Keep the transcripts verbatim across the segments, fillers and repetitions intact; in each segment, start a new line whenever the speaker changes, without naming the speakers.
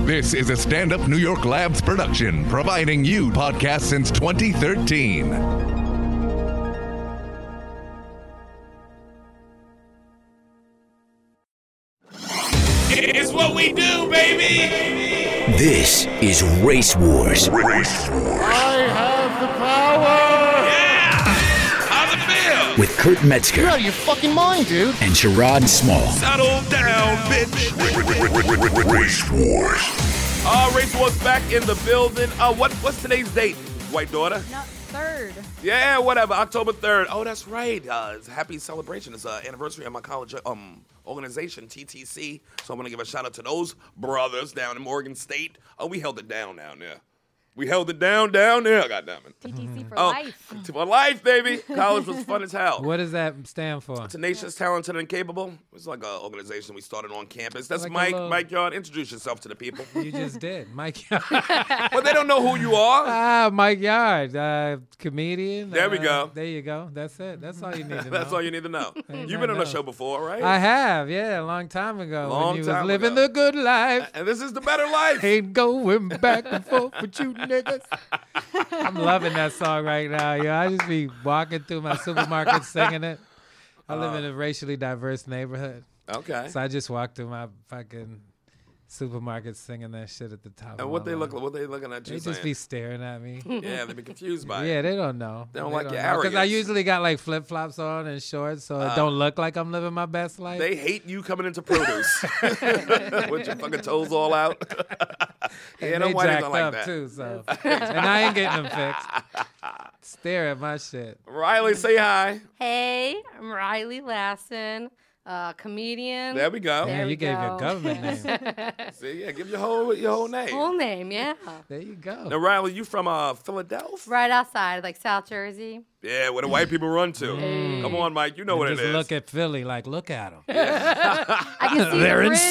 This is a Stand Up New York Labs production, providing you podcasts since twenty thirteen.
It's what we do, baby!
This is Race Wars.
Race Wars. I have the power! Yeah! How's it feel?
With Kurt Metzger.
You're out of your fucking mind, dude.
And Sherrod Small.
Settle down, bitch. Race Wars. Uh, Race Wars back in the building. Uh, what, what's today's date, white daughter?
No, third.
Yeah, whatever. October third. Oh, that's right. Uh, it's a happy celebration. It's an anniversary of my college um organization, T T C. So I'm going to give a shout out to those brothers down in Morgan State. Oh, we held it down down there. We held it down down there, goddammit.
T T C for
oh,
life.
For life, baby. College was fun as hell.
What does that stand for?
Tenacious, Talented, and Capable. It's like an organization we started on campus. That's
Like a
Mike.
little-
Mike Yard. Introduce yourself to the people.
You just did. Mike Yard.
Well, they don't know who you are.
ah, Mike Yard, uh, comedian.
There we
uh,
go.
There you go. That's it. That's all you need to know.
That's all you need to know.
Ain't
You've been on
nothing
the show
else.
before, right?
I have, yeah, a long time ago.
Long
when you
time
was living
ago.
the good life.
And this is the better life.
Ain't going back and forth with you niggas. I'm loving that song right now, yo. I just be walking through my supermarket singing it. I live in a racially diverse neighborhood.
Okay.
So I just walk through my fucking supermarket singing that shit at the top.
And
of
what
my
they look
lungs.
like? What they looking at you
They
saying?
just be staring at me.
Yeah, they be confused by
Yeah,
it.
they don't know.
They don't like your
Because I
arrogance.
usually got like flip flops on and shorts, so
Uh,
it don't look like I'm living my best life.
They hate you coming into produce with your fucking toes all out. yeah,
and
no
they
white
jacked
don't like
up
that.
too, so and I ain't getting them fixed. Stare at my shit.
Riley, say hi.
Hey, I'm Riley Lassen, uh, comedian.
There we go.
There
Man,
we
you gave
go.
your government name.
See, yeah, give your whole your whole name.
Full name, yeah.
There you go.
Now, Riley, you from uh, Philadelphia?
Right outside, like South Jersey.
Yeah, where the white people run to. Come on, Mike, you know what
Just
it is.
look at Philly, like look at them.
I can see
They're
the bridge.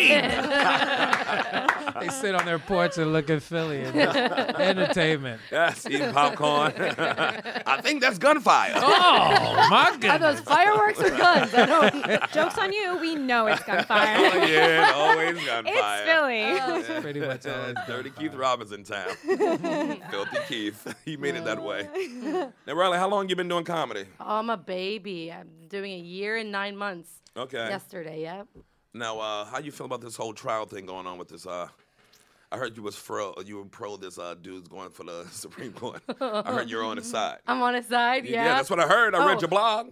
insane. They sit on their porch and look at Philly and entertainment.
Yes, eating popcorn. I think that's gunfire.
Oh my
Are
goodness!
those fireworks or guns? I don't.
Joke's on you. We know it's gunfire.
Oh, yeah, always gunfire.
It's Philly.
Yeah.
Pretty much all.
Uh, Dirty Keith Robinson town. Filthy Keith. He made it that way. Now, Riley, how long you been doing comedy?
Oh, I'm a baby. I'm doing a year and nine months.
Okay.
Yesterday, yep.
Now, uh, how you feel about this whole trial thing going on with this? Uh, I heard you was pro. You were pro this uh, dude's going for the Supreme Court. I heard you're on his side.
I'm on his side, yeah.
that's what I heard. I read
Oh.
your blog.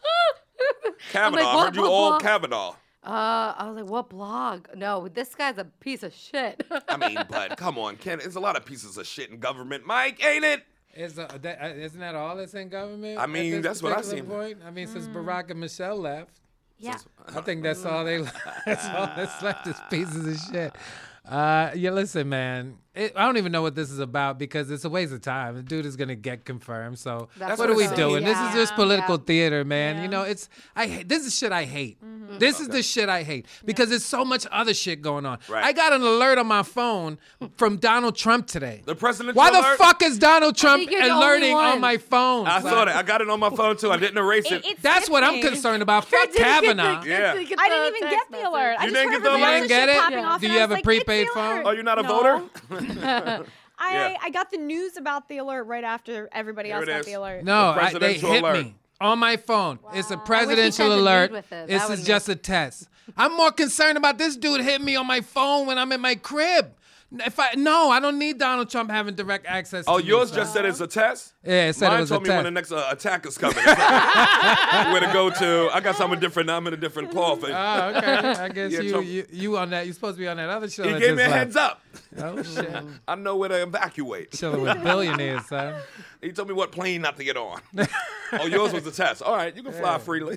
Kavanaugh.
like,
I
what-
heard you
what
all
blog?
Kavanaugh.
Uh, I was like, what blog? No, this guy's a piece of shit.
I mean, but come on, Ken. There's a lot of pieces of shit in government, Mike, ain't it?
Is uh, that, uh, isn't that all that's in government?
I
at
mean,
this
that's what I
particular
seen.
Point? I mean, since Barack and Michelle left,
yeah.
I think that's all they. That's all that's left is pieces of shit. Uh, yeah, listen, man. It, I don't even know what this is about because it's a waste of time. The dude is gonna get confirmed. So
That's
what
what
are we
it
doing?
seems.
This is just
Yeah,
political
yeah.
theater, man.
Yeah.
You know, it's I. hate- This is shit I hate. This is the shit I hate because there's so much other shit going on.
Right.
I got an alert on my phone from Donald Trump today.
The presidential
Why
alert?
the fuck is Donald Trump
think you're the only
alerting on
one.
my phone?
I saw that. I got it on my phone too. I didn't erase it.
It- it's
That's what I'm
sickening.
concerned about. Fuck
Didn't get the-
Kavanaugh.
Yeah.
I didn't even get the alert. I
You
just
didn't
heard
get the
everybody
alert?
else's
You didn't get
shit
it?
popping
Yeah.
off,
Do
and
you
I
have
was
a
like,
prepaid
it's the
phone?
alert.
Oh, you're not a
No.
voter?
I,
Yeah.
I got the news about the alert right after everybody
Here
else
it
got
is.
the alert.
No,
The
I, they
presidential
hit
alert.
me on my phone. It's a
sent
presidential
the
alert.
dude with it.
This
That
is
would
just a test. I'm more concerned about this dude hitting me on my phone when I'm in my crib. If I no, I don't need Donald Trump having direct access.
Oh,
to me,
yours
son.
just said it's a test?
Yeah, it said
Mine
it was
told
a
me
test.
when the next uh, attack is coming. It's like, where to go to. I got something different. I'm in a different cloth.
Oh, okay. I guess
Yeah,
you,
Trump-
you you on that. You're supposed to be on that other show.
He
that
gave me a
just
heads
left.
up.
Oh shit.
I know where to evacuate.
Chilling with billionaires, son.
He told me what plane not to get on. Oh, yours was the test. All right, you can fly freely.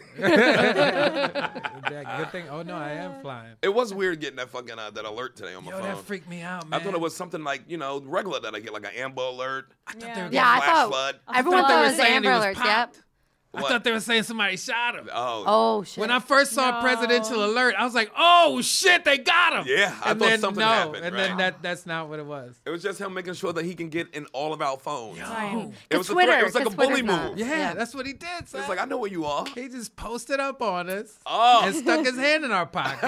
That good thing. Oh no, I am flying.
It was weird getting that fucking uh, that alert today on my
Yo,
phone.
that freaked me out,
I
man.
thought it was something like, you know, regular that I get, like an Amber Alert.
Yeah.
Yeah, I
Flash
thought
flood.
everyone
thought they
thought
were
it was
saying
Amber
he was
Alerts. Yep.
popped. I
What?
thought they were saying somebody shot him.
Oh.
Oh shit.
When I first saw
No.
presidential alert, I was like, "Oh shit, they got him!"
Yeah, I
and
thought
then,
something
no,
happened,
and
right.
then that—that's not what it was.
It was just him making sure that he can get in all of our phones.
Right.
It was a
Twitter,
threat. It was like a
'cause
bully
Twitter's not-
move.
Yeah,
Yeah.
that's what he did. Son.
It's like, I know where you are.
He just posted up on us
Oh.
and stuck his hand in our pocket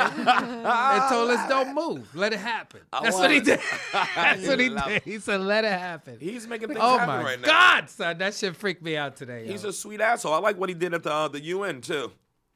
and told us, "Don't move, let it happen."
I
That's
love
what he
it.
did. That's what he
love
did. He said, "Let it happen."
He's making things
Oh
happen
my
right now.
God, son, that shit freaked me out today. Yo.
He's a sweet asshole. I like what he did at the uh, the U N too,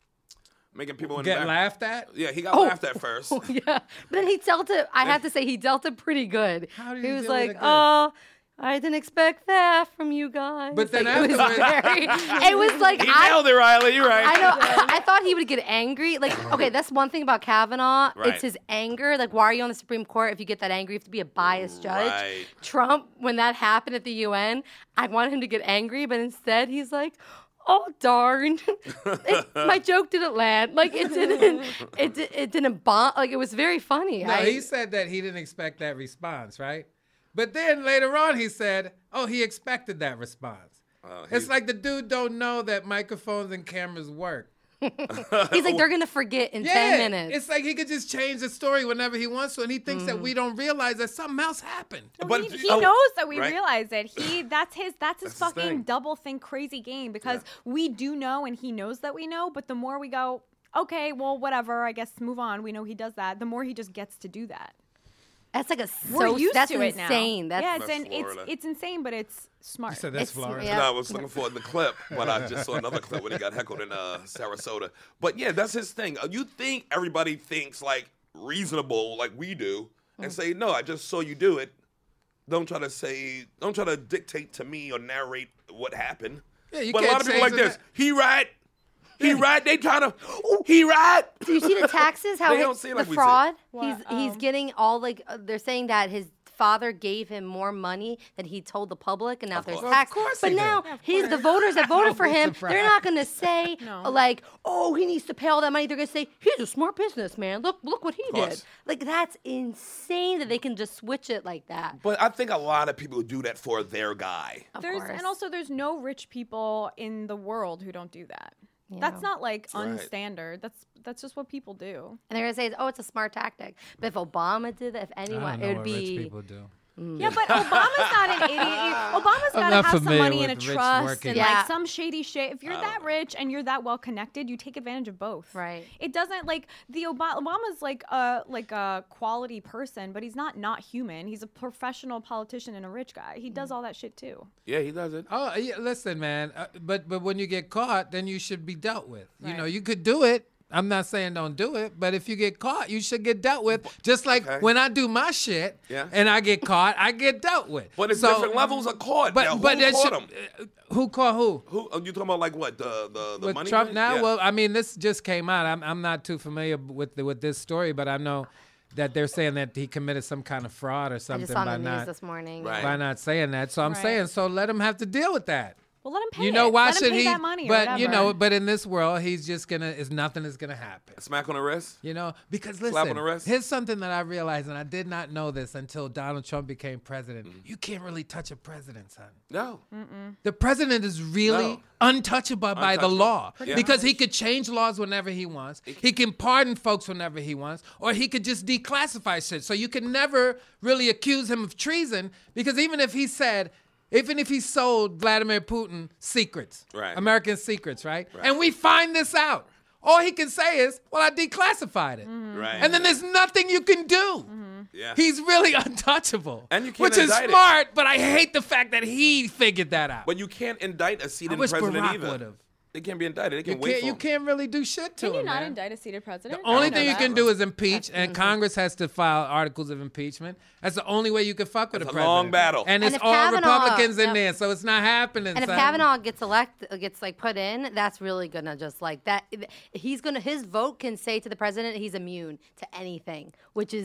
making people in the
Get
back.
laughed at.
Yeah, he got
Oh.
laughed at first.
yeah. But then he dealt it. I have to say he dealt it pretty good.
How did
he
he
was
deal with
like,
it good?
"Oh, I didn't expect that from you guys."
But then
like, it was
afterwards-
very. It was like
He
I.
nailed it, Riley. You're right.
I know. I, I thought he would get angry. Like, okay, that's one thing about Kavanaugh.
Right.
It's his anger. Like, why are you on the Supreme Court? If you get that angry, you have to be a biased judge.
Right.
Trump, when that happened at the U N, I wanted him to get angry, but instead he's like, "Oh darn, it, my joke didn't land. Like it didn't. It di- it didn't bomb. Like it was very funny."
No,
I,
he said that he didn't expect that response, right? But then later on, he said, "Oh, he expected that response."
Uh,
It's
he's-
like the dude don't know that microphones and cameras work.
he's like, "They're gonna forget in
Yeah,
ten minutes."
it's like he could just change the story whenever he wants to, and he thinks that we don't realize that something else happened.
But-
he, he
oh,
knows that we
right.
realize it. He that's his that's his
That's his thing.
fucking double think crazy game because we do know and he knows that we know, but the more we go, okay, well whatever, I guess move on. We know he does that. The more he just gets to do that.
That's like a
We're
so.
used
that's
to it
insane.
now.
That's
yeah, it's
That's
an, it's
Florida.
it's insane, but it's smart.
So that's
It's-
Florida.
yeah.
No, I was looking for the clip, but I just saw another clip when he got heckled in uh, Sarasota. But yeah, that's his thing. Uh, You think everybody thinks like reasonable, like we do, and say, "No, I just saw you do it." Don't try to say, don't try to dictate to me or narrate what happened.
Yeah, you
but a
can't
lot of people like
change
this.
it.
He right. He right. They trying to. He right.
Do you see the taxes? How
They
his-
don't see it like
the
we see it.
fraud?
What?
He's he's
Oh.
getting all like uh, they're saying that his father gave him more money than he told the public, and now there's
course.
tax.
Of course
but
he did.
now
Yeah, of
he's the voters that voted for
No
him.
surprise.
They're not gonna say
No.
uh, like, "Oh, he needs to pay all that money." They're gonna say he's a smart businessman. Look, look what he did.
course.
Like that's insane that they can just switch it like that.
But I think a lot of people do that for their guy.
Of
There's
course.
and also there's no rich people in the world who don't do that.
Yeah.
That's not like
right.
unstandard. That's that's just what people do.
And they're gonna say, "Oh, it's a smart tactic." But if Obama did that, if
I
anyone,
don't know
it would
what
be.
rich people do.
Yeah, but Obama's not an idiot. Obama's
I'm
got to
not
have some
familiar
money in a
with rich
trust
working
and
Yeah.
like some shady shit. If you're that rich and you're that well connected, you take advantage of both.
Right.
It doesn't like the Obama. Obama's like a like a quality person, but he's not not human. He's a professional politician and a rich guy. He does all that shit too.
Yeah, he does it.
Oh, yeah, listen, man. Uh, but but when you get caught, then you should be dealt with. You know,
Right.
you could do it. I'm not saying don't do it, but if you get caught, you should get dealt with. Just like
Okay.
when I do my shit
Yeah.
and I get caught, I get dealt with.
But it's
So-
different levels of court.
But
now,
but
who
that
caught
should-
him?
uh, who caught who?
Who are you talking about? Like what? The the the
With
money
Trump
thing?
now?
Yeah.
Well, I mean, this just came out. I'm I'm not too familiar with the, with this story, but I know that they're saying that he committed some kind of fraud or
I
something
just saw
by
on the news
not
this morning.
Right.
by not saying that. So I'm
Right.
saying, so let him have to deal with that.
Well, let him pay.
You know
it.
why
let him
should
pay
he?
that money or
but you know,
whatever.
but in this world, he's just gonna. Is nothing is gonna happen.
Smack on the wrist.
You know, because
Slap
listen,
on the wrist?
here's something that I realized, and I did not know this until Donald Trump became president.
Mm-hmm.
You can't really touch a president, son.
No.
The president is really
No.
untouchable by the
Untouchable.
law
Yeah.
because he could change laws whenever he wants. He can pardon folks whenever he wants, or he could just declassify shit. So you can never really accuse him of treason because even if he said, even if he sold Vladimir Putin secrets,
Right.
American secrets, right? And we find this out, all he can say is, well, I declassified it.
Right.
And then there's nothing you can do.
Yeah.
He's really untouchable.
And you can't
which is
indict it.
smart, but I hate the fact that he figured that out.
But you can't indict a
I
seated
wish
president
Barack
either.
would've.
They can't be indicted. They
You
can wait
can't,
for
you
him.
can't really do shit to
Can you
him,
not
man.
indict a seated president?
The only
I don't
thing
know
you can
that.
do is impeach, and Congress has to file articles of impeachment. That's the only way you can fuck with
That's
a
a
president.
long battle.
And,
And
it's
if
all
Kavanaugh-
Republicans in
yep.
there, so it's not happening.
And if
son.
Kavanaugh gets elected, gets like put in, that's really gonna just like that. He's gonna his vote can say to the president he's immune to anything, which is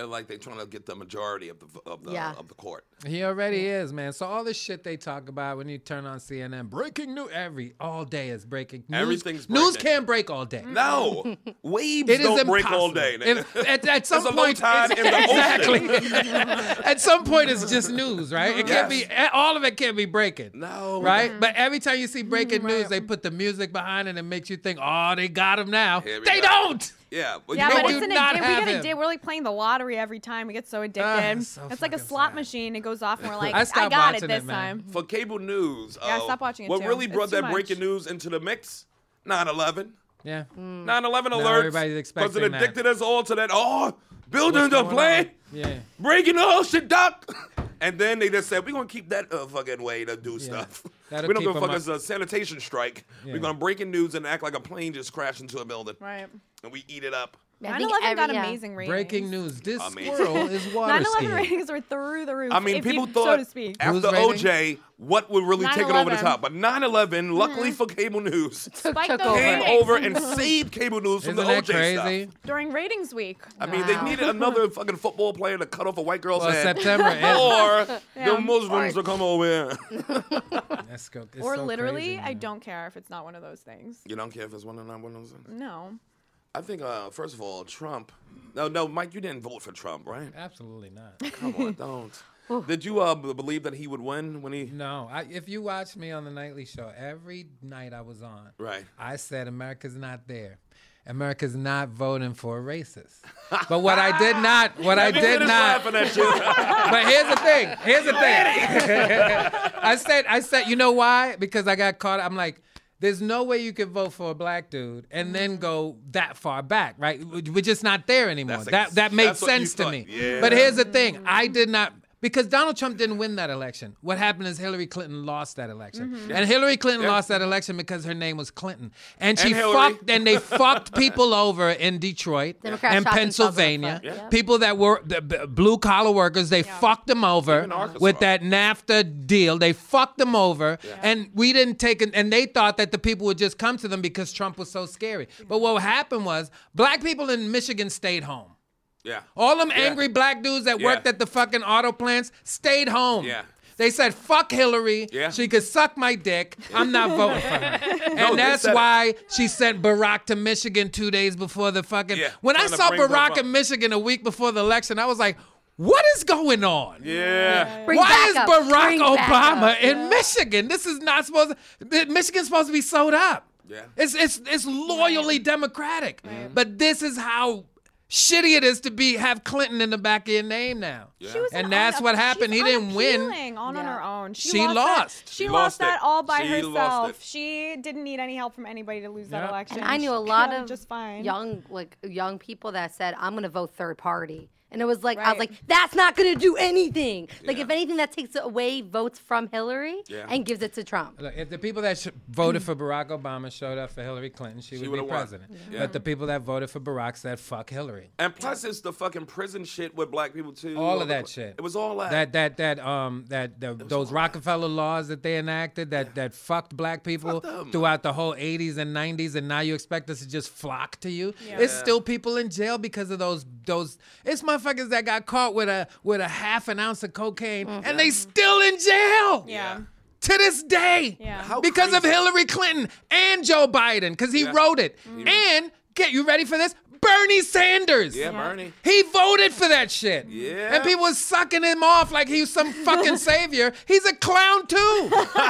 And like they trying to get the majority of the of the
Yeah.
of the court.
He already is, man. So all this shit they talk about when you turn on C N N, breaking news every all day is breaking news.
Everything's
news
breaking.
can't break all day.
No, waves
It is
don't break
impossible.
all day.
If- at, at some
There's a low
point,
tide
it's-
in the
exactly. At some point, it's just news, right? It can't
Yes.
be all of it can't be breaking.
No,
Right? But every time you see breaking news, they put the music behind it and makes you think, oh, they got him now.
Here we
They
go.
don't.
Yeah, but
Yeah,
you know
but
what?
it's an
not
addi- we
have
get
him.
addicted. We're like playing the lottery every time. We get so addicted.
Ah, it's so
it's like a
fucking
slot
sad.
machine. It goes off and we're like,
I
I,
stopped
got it
watching
this
it, man.
time.
For cable news,
Yeah,
uh,
stop watching it,
what
too.
really
It's
brought
too
that
much.
breaking news into the mix? nine eleven.
Yeah.
nine eleven
Now
alerts.
everybody's
Because it
expecting that.
addicted us all to that. Oh, buildings
What's
are
going
playing.
on? Yeah.
Breaking oh shit, doc. And then they just said, we're going to keep that uh, fucking way to do stuff.
That'll
We don't
keep
give a
'em
fuck.
up.
It's a sanitation strike.
Yeah.
We're going to break in news and act like a plane just crashed into a building.
Right.
And we eat it up.
I
nine
think
eleven
every-
got
yeah.
amazing ratings.
Breaking news. This
Amazing.
squirrel is water
nine eleven
skiing.
ratings were through the roof.
I mean,
if
people
you,
thought
so to speak.
after
Who's rating?
O J, what would really take it over the
nine eleven.
top? But nine eleven, luckily for cable news,
Spike
took
those
over.
came
ratings.
over and saved cable news from
Isn't
the
that
O J
crazy?
stuff.
during ratings week.
I mean, they
Wow.
needed another fucking football player to cut off a white girl's
Well,
head.
September is.
Or
Yeah.
the Muslims to come over here.
That's go- it's
Or
so
literally,
crazy,
I
man.
don't care if it's not one of those things.
You don't care if it's one or not one of those things?
No.
I think, uh, first of all, Trump. No, no, Mike, you didn't vote for Trump, right?
Absolutely not.
Come on, don't. Did you uh, b- believe that he would win when he?
No, I, if you watch me on the nightly show, every night I was on,
Right.
I said America's not there. America's not voting for a racist. But what I did not, what I
Let me
did
finish
not.
laughing at you.
But here's the thing. Here's the thing. I said, I said, you know why? Because I got caught. I'm like, there's no way you could vote for a black dude and then go that far back, right? We're just not there anymore.
That's
that
ex-
that made
that's what you
sense to
thought.
me.
Yeah.
But here's the thing. I did not. Because Donald Trump didn't win that election. What happened is Hillary Clinton lost that election. And Hillary Clinton
Yeah.
lost that election because her name was Clinton. And she
And Hillary.
fucked, and they fucked people over in Detroit
Democrats
and
shot themselves in the
Pennsylvania.
foot. Yeah.
People that were the b- blue collar workers, they fucked them over
Even Arkansas.
with that NAFTA deal. They fucked them over. And we didn't take it, and they thought that the people would just come to them because Trump was so scary. But what happened was black people in Michigan stayed home.
Yeah.
All them
Yeah.
angry black dudes that
Yeah.
worked at the fucking auto plants stayed home.
Yeah.
They said, fuck Hillary.
Yeah.
She could suck my dick. I'm not voting for her.
No,
And
they
that's
said it.
why she sent Barack to Michigan two days before the fucking...
Yeah,
When I
trying to
saw
bring them
Barack
up.
in Michigan a week before the election, I was like, what is going on?
Yeah.
Bring
Why
back
is
up.
Barack
Bring back
Obama
up.
in Michigan? This is not supposed to... Michigan's supposed to be sewed up.
Yeah.
It's it's it's loyally Democratic. But this is how shitty it is to be have Clinton in the back of your name now.
Yeah.
She was
And
an
that's
un-
what happened.
she's
He didn't win.
unappealing On on
Yeah.
her own. She,
She
lost.
lost.
That, she
She
lost
lost
that
it.
all by
She lost
herself.
it.
She didn't need any help from anybody to lose
Yeah.
that election.
And I knew
She
a lot
killed
of
just fine.
young, like young people that said, "I'm going to vote third party," and it was like, I was
Right.
like, "That's not going to do anything." Like,
Yeah.
if anything, that takes away votes from Hillary
Yeah.
and gives it to Trump.
Look, if the people that sh- voted for Barack Obama showed up for Hillary Clinton, she, would be
would've won.
president.
Yeah.
But the people that voted for Barack said, fuck Hillary.
And plus, it's the fucking prison shit with black people too.
All of
the-
that shit.
It was all that.
That that that um that the, those Rockefeller laws that they enacted that that fucked black people
Fuck them.
throughout the whole eighties and nineties, and now you expect us to just flock to you. It's still people in jail because of those those. It's motherfuckers that got caught with a with a half an ounce of cocaine, and they still in jail.
Yeah.
To this day,
Yeah.
How
because of
crazy.
Hillary Clinton and Joe Biden, because he
Yeah.
wrote it. And get you ready for this? Bernie Sanders.
yeah, Bernie.
He voted for that shit.
Yeah.
And people was sucking him off like he was some fucking savior. He's a clown too.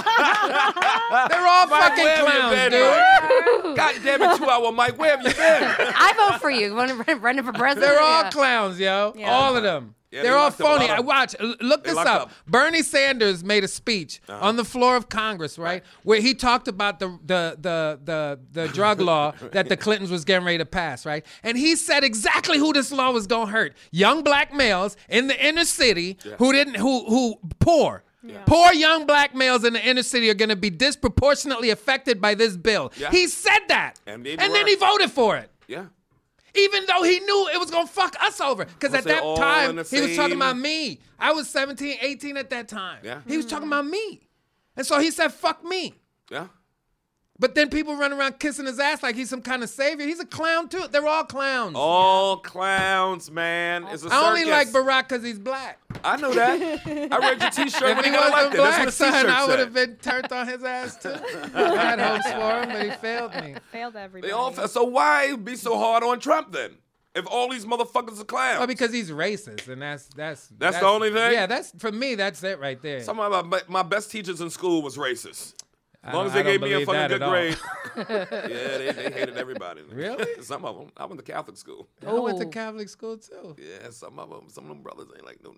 They're all
Mike,
fucking
where have you
clowns,
been,
dude.
Mike? God damn it, two hour Mike, where have you been?
I vote for you. You want to run for president?
They're all
Yeah.
clowns, yo.
Yeah.
All of them.
Yeah,
They're
they
all
locked up a
phony.
lot
I
of-
watch. l- Look this
locked
up.
up.
Bernie Sanders made a speech
Uh-huh.
on the floor of Congress, right, where he talked about the the the the the drug law that the Clintons was getting ready to pass, right? And he said exactly who this law was gonna hurt: young black males in the inner city who didn't who who poor. Poor young black males in the inner city are going to be disproportionately affected by this bill.
Yeah.
He said that,
And they
and
were.
then he voted for it.
Yeah.
Even though he knew it was going to fuck us over. Because
Was
at
they
that
all
time,
in the
he was talking
same-
about me. I was seventeen, eighteen at that time.
Yeah.
He was talking about me. And so he said, fuck me.
Yeah.
But then people run around kissing his ass like he's some kind of savior. He's a clown too. They're all clowns.
All clowns, man. It's a
I only
circus.
like Barack because he's black.
I know that. I read your T-shirt
If
when
he
he got
wasn't
elected. That's
black,
what
son,
the T-shirt
I would
said.
have been turned on his ass too. I had hopes for him, but he failed me.
Failed everybody.
They all. So why be so hard on Trump then? If all these motherfuckers are clowns.
Well, because he's racist, and that's that's
That's the only thing?
Yeah, that's for me. That's it right there.
Some of my, my best teachers in school was racist. As
I
long as
don't-
they
I
gave
don't
me a
believe
fucking
that
good
at all.
grade. yeah, they, they hated everybody.
Really?
Some of them. I went to Catholic school.
I went to
Oh.
Catholic school too.
Yeah, some of them. Some of them brothers ain't like no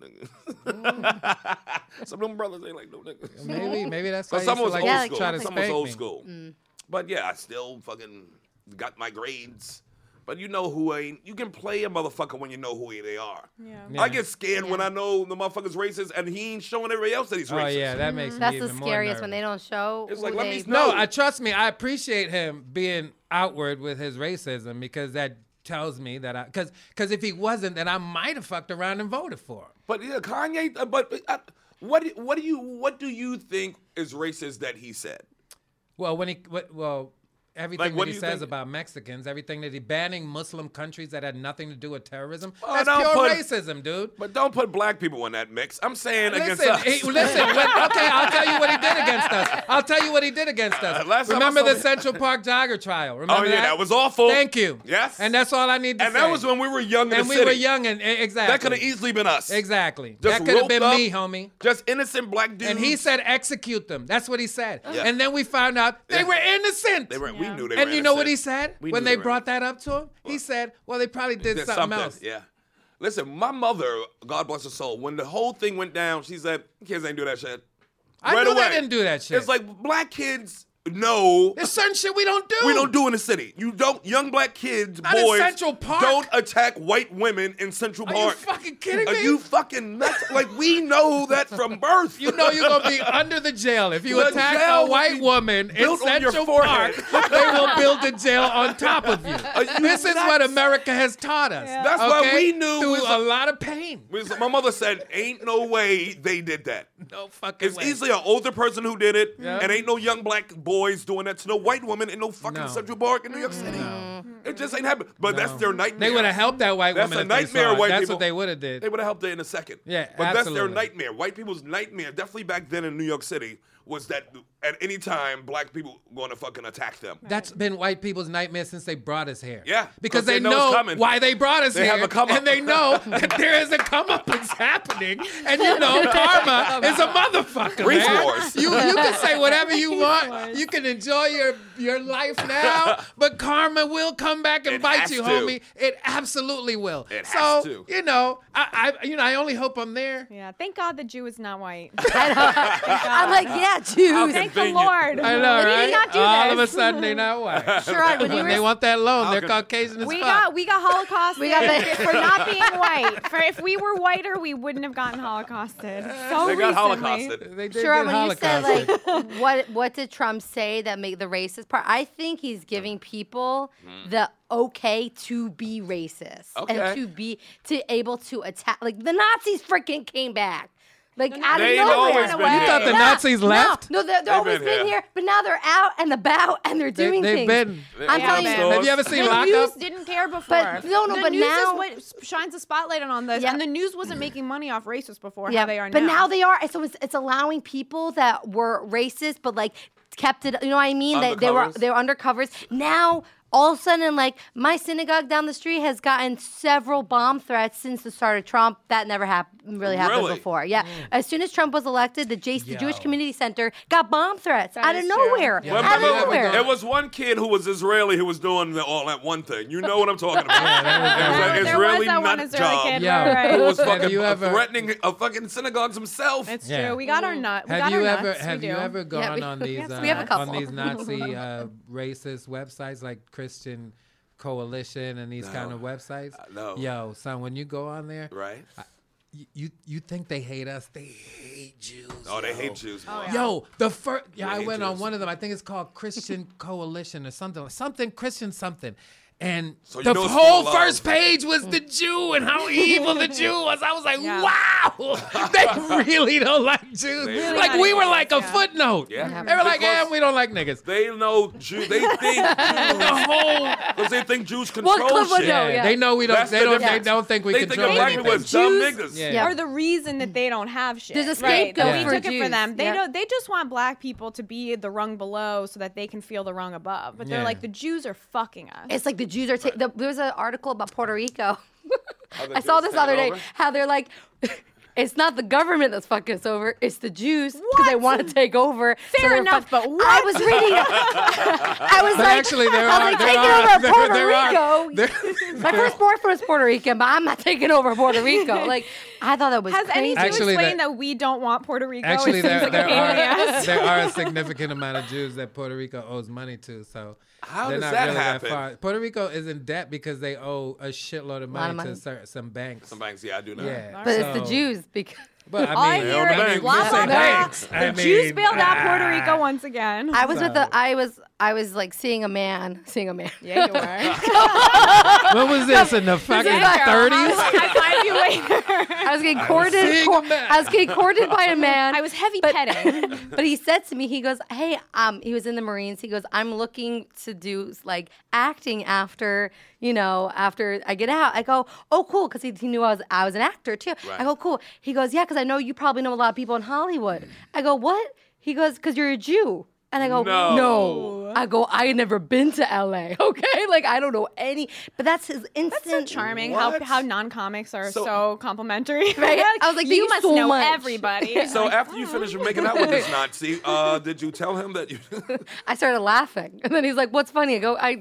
niggas. some of them brothers ain't like no niggas.
Maybe maybe that's why
But
he
some
used
was
to
old
like
Yeah,
school.
try to
Some was
spank
old
me.
school. But yeah, I still fucking got my grades. But you know who ain't. You can play a motherfucker when you know who they are.
Yeah.
Yeah.
I get scared when I know the motherfucker's racist and he ain't showing everybody else that he's
Oh
racist.
yeah, that makes
That's
me
the
even more
scariest when they
nervous.
don't show.
It's
who
like, let
they,
me
No,
No.
I trust me. I appreciate him being outward with his racism because that tells me that I because because if he wasn't, then I might have fucked around and voted for him.
But yeah, Kanye. Uh, but uh, what do- what do you what do you think is racist that he said?
Well, when he what, well. Everything
Like, what
that
do
he
you
says
think-
about Mexicans, everything that he banning Muslim countries that had nothing to do with terrorism,
Oh,
that's
don't
pure
put-
racism, dude.
But don't put black people in that mix. I'm saying against
Listen,
us.
he, listen. When, okay, I'll tell you what he did against us. I'll tell you what he did against us.
Uh, last time I
Remember
saw
the
it-
Central Park jogger trial? Remember
oh yeah,
that?
that was awful.
Thank you.
Yes.
And that's all I need to
And
say.
that was when we were young in
and
the
we
city.
were young and eh, exactly.
That could have easily been us.
Exactly.
Just
that could have
roped
been
up,
me, homie.
Just innocent black dudes.
And he said, execute them. That's what he said.
Yeah.
And then we found out they
Yeah.
were innocent.
they were. We
Yeah.
knew they were.
and you know what he
innocent.
said
We
when
knew
they
they were
brought that up to him? He said, well, they probably did,
Did
something, else.
Yeah. Listen, my mother, God bless her soul, when the whole thing went down, she said, kids ain't do that shit.
I
right
knew
away.
they didn't do that shit.
It's like black kids know
There's certain shit we don't do.
we don't do in the city. You don't, young black kids,
Not in
boys,
Central Park.
don't attack white women in Central
Are you
Park.
fucking kidding
Are
me?
you fucking nuts? Like, we know that from birth.
You know you're gonna be under the jail if you
The
attack
jail
a
will
white
be
woman in
built on your
Central
forehead.
Park. They will build a jail on top of you.
you
This is
nuts?
what America has taught us.
That's why
okay?
we knew
through
was
a
a-
lot of pain.
My mother said, ain't no way they did that.
No fucking
It's
way.
easily an older person who did it,
Yeah.
and ain't no young black boys doing that to no white woman in no fucking
No.
Central Park in New York City. It just ain't happening. But that's
No.
their nightmare.
They would have helped that white
That's
woman.
a
if they
nightmare,
saw it.
white
That's
people.
what they would have did.
They would have helped her in a second.
Yeah,
but that's their
absolutely.
nightmare. White people's nightmare, definitely back then in New York City, was that at any time black people going to fucking attack them.
That's been white people's nightmare since they brought us here.
Yeah,
because
'cause
they,
they know
know
it's coming.
why they brought us
They
here,
have a come-up.
and they know that there is a come up that's happening, and you know karma is a motherfucker.
Race
man.
wars.
You you can say whatever you want. You can enjoy your your life now, but karma will come back and
It
bite
has
you,
to.
homie. It absolutely will.
It
so
has to.
you know, I, I you know I only hope I'm there.
Yeah, thank God the Jew is not white.
I'm like, yeah, Jews.
Thank the
convenient.
Lord.
I know,
We
right?
did not do
All of a
this.
sudden, they not white.
Sherrod, when you
When
were
they want that loan, they're
can-
Caucasian as
We
fuck.
got we got Holocausted
We got the-
for not being white. For if we were whiter, we wouldn't have gotten Holocausted. So
They got
recently.
holocausted.
They did
Sherrod,
get
when you said
Holocausted.
like, what what did Trump say that make the racist part? I think he's giving people the okay to be racist
Okay.
and to be to able to attack. Like the Nazis freaking came back. Like out of
They've
nowhere.
always been
You
here.
thought the
Yeah.
Nazis left?
No, no they're, they're
They've
always
been
been
here.
here, but now they're out and about and they're
They-
doing
they've
things.
been.
I'm
Yeah,
telling
man.
you.
Have you ever seen
The
Lock
news
Up?
didn't care before.
But- no, no,
the
but
news
now-
is what shines a spotlight on this,
Yeah.
and the news wasn't making money off racists before.
Yeah,
how they are
but
now.
now they are. So it's, it's allowing people that were racist, but like kept it. You know what I mean? They, they were
Undercovers.
they were undercovers. Now all of a sudden, like my synagogue down the street has gotten several bomb threats since the start of Trump. That never happened. Really happened
Really?
before. Yeah. As soon as Trump was elected, the, J- the Jewish
Yo.
Community Center got bomb threats
That
out of
is true.
nowhere.
Yeah,
Well,
out of
remember,
nowhere.
there was one kid who was Israeli who was doing the, all that one thing. You know what I'm talking about.
Yeah, that was-
It was
There-
an
there
Israeli
was that one
nut
Israeli
job
kid,
Yeah.
right,
who
right.
was
Have
fucking
you ever-
threatening a fucking synagogues himself.
It's
Yeah.
true. We got our nut. We
Have
got
you
our
ever
nuts.
have
we
you
do.
ever gone
Yeah, we-
on these
Yes,
uh,
we have a
on
couple.
these Nazi uh, racist websites like Christian Coalition and these kind of websites?
Uh, no.
Yo, son, when you go on there,
Right?
y- you you think they hate us? They hate Jews.
Oh, they
yo.
hate Jews.
Oh,
boy.
yeah.
Yo, the first yeah,
They
I
hate
went on
Jews.
one of them. I think it's called Christian Coalition or something, something Christian something. And
So you
the
know it's
whole
full of
first
love.
page was the Jew and how evil the Jew was. I was like,
Yeah.
wow, they really don't like Jews.
They
like
really
we
don't.
were like a
Yeah.
footnote.
Yeah.
They were like,
Because
yeah, we don't like niggas.
They know Jew. They think
The whole
because they think Jews control
club would
shit.
know,
yeah,
yeah.
they know we don't.
That's
They
the
don't. They
difference.
don't think we
They think
control
of black
They
people
think
as
the
dumb
Jews-
niggas.
Yeah.
Yeah.
Are the reason that they don't have shit.
There's a
right?
scapegoat
That we
for
took it for
Jews.
them. They
Yep.
don't. They just want black people to be the rung below so that they can feel the rung above. But they're
Yeah.
like the Jews are fucking us.
It's like the Jews are. Ta- the, there was an article about Puerto Rico.
How the
I saw
Jews
this the other
take
day.
over?
How they're like, it's not the government that's fucking us over. It's the Jews because they want to take over.
Fair
they're
enough, but
I
what?
was reading. I was
But
like,
actually, there
I
are.
was like
there
taking
are,
over
there,
Puerto
there
Rico.
Are, there,
My first boyfriend was Puerto Rican, but I'm not taking over Puerto Rico. Like I thought that was
Has
crazy.
any Jew
Actually,
explained
that-
that we don't want Puerto Rico?
Actually,
it seems
there,
like
there
a pain in the
are
ass.
there are a significant amount of Jews that Puerto Rico owes money to. So
How
they're
does
not
that
really
happen?
that far. Puerto Rico is in debt because they owe a shitload of money,
of money.
to cer- some banks.
Some banks, yeah, I do know.
Yeah,
but it's the
so-
Jews because
But I
All I
mean,
hear
They own
is
the
blah
banks.
blah
Say
blah.
banks.
The
I
Jews
mean,
bailed out Puerto
ah.
Rico once again.
I was with
So-
the I was I was like seeing a man, seeing a man.
yeah, you were.
what was this in the fucking
Yeah, girl,
thirties?
I'll high five you later.
I was getting courted.
seeing
cour-
a man.
I was getting courted by a man.
I was heavy
but,
petting.
But he said to me, he goes, "Hey, um, he was in the Marines. He goes, I'm looking to do like acting after, you know, after I get out." I go, "Oh, cool," because he, he knew I was I was an actor too.
Right.
I go, "Cool." He goes, "Yeah, because I know you probably know a lot of people in Hollywood." I go, "What?" He goes, "Because you're a Jew." And I go,
No.
no. I go, I had never been to L A, okay? Like, I don't know any. But that's his instant.
That's so charming
What?
how, how non-comics are so,
So-
complimentary.
Right? I was like,
you
thank you
must
so
know
much.
everybody.
So after you finished making out with this Nazi, uh, did you tell him that you?
I started laughing. And then he's like, what's funny? I go, I,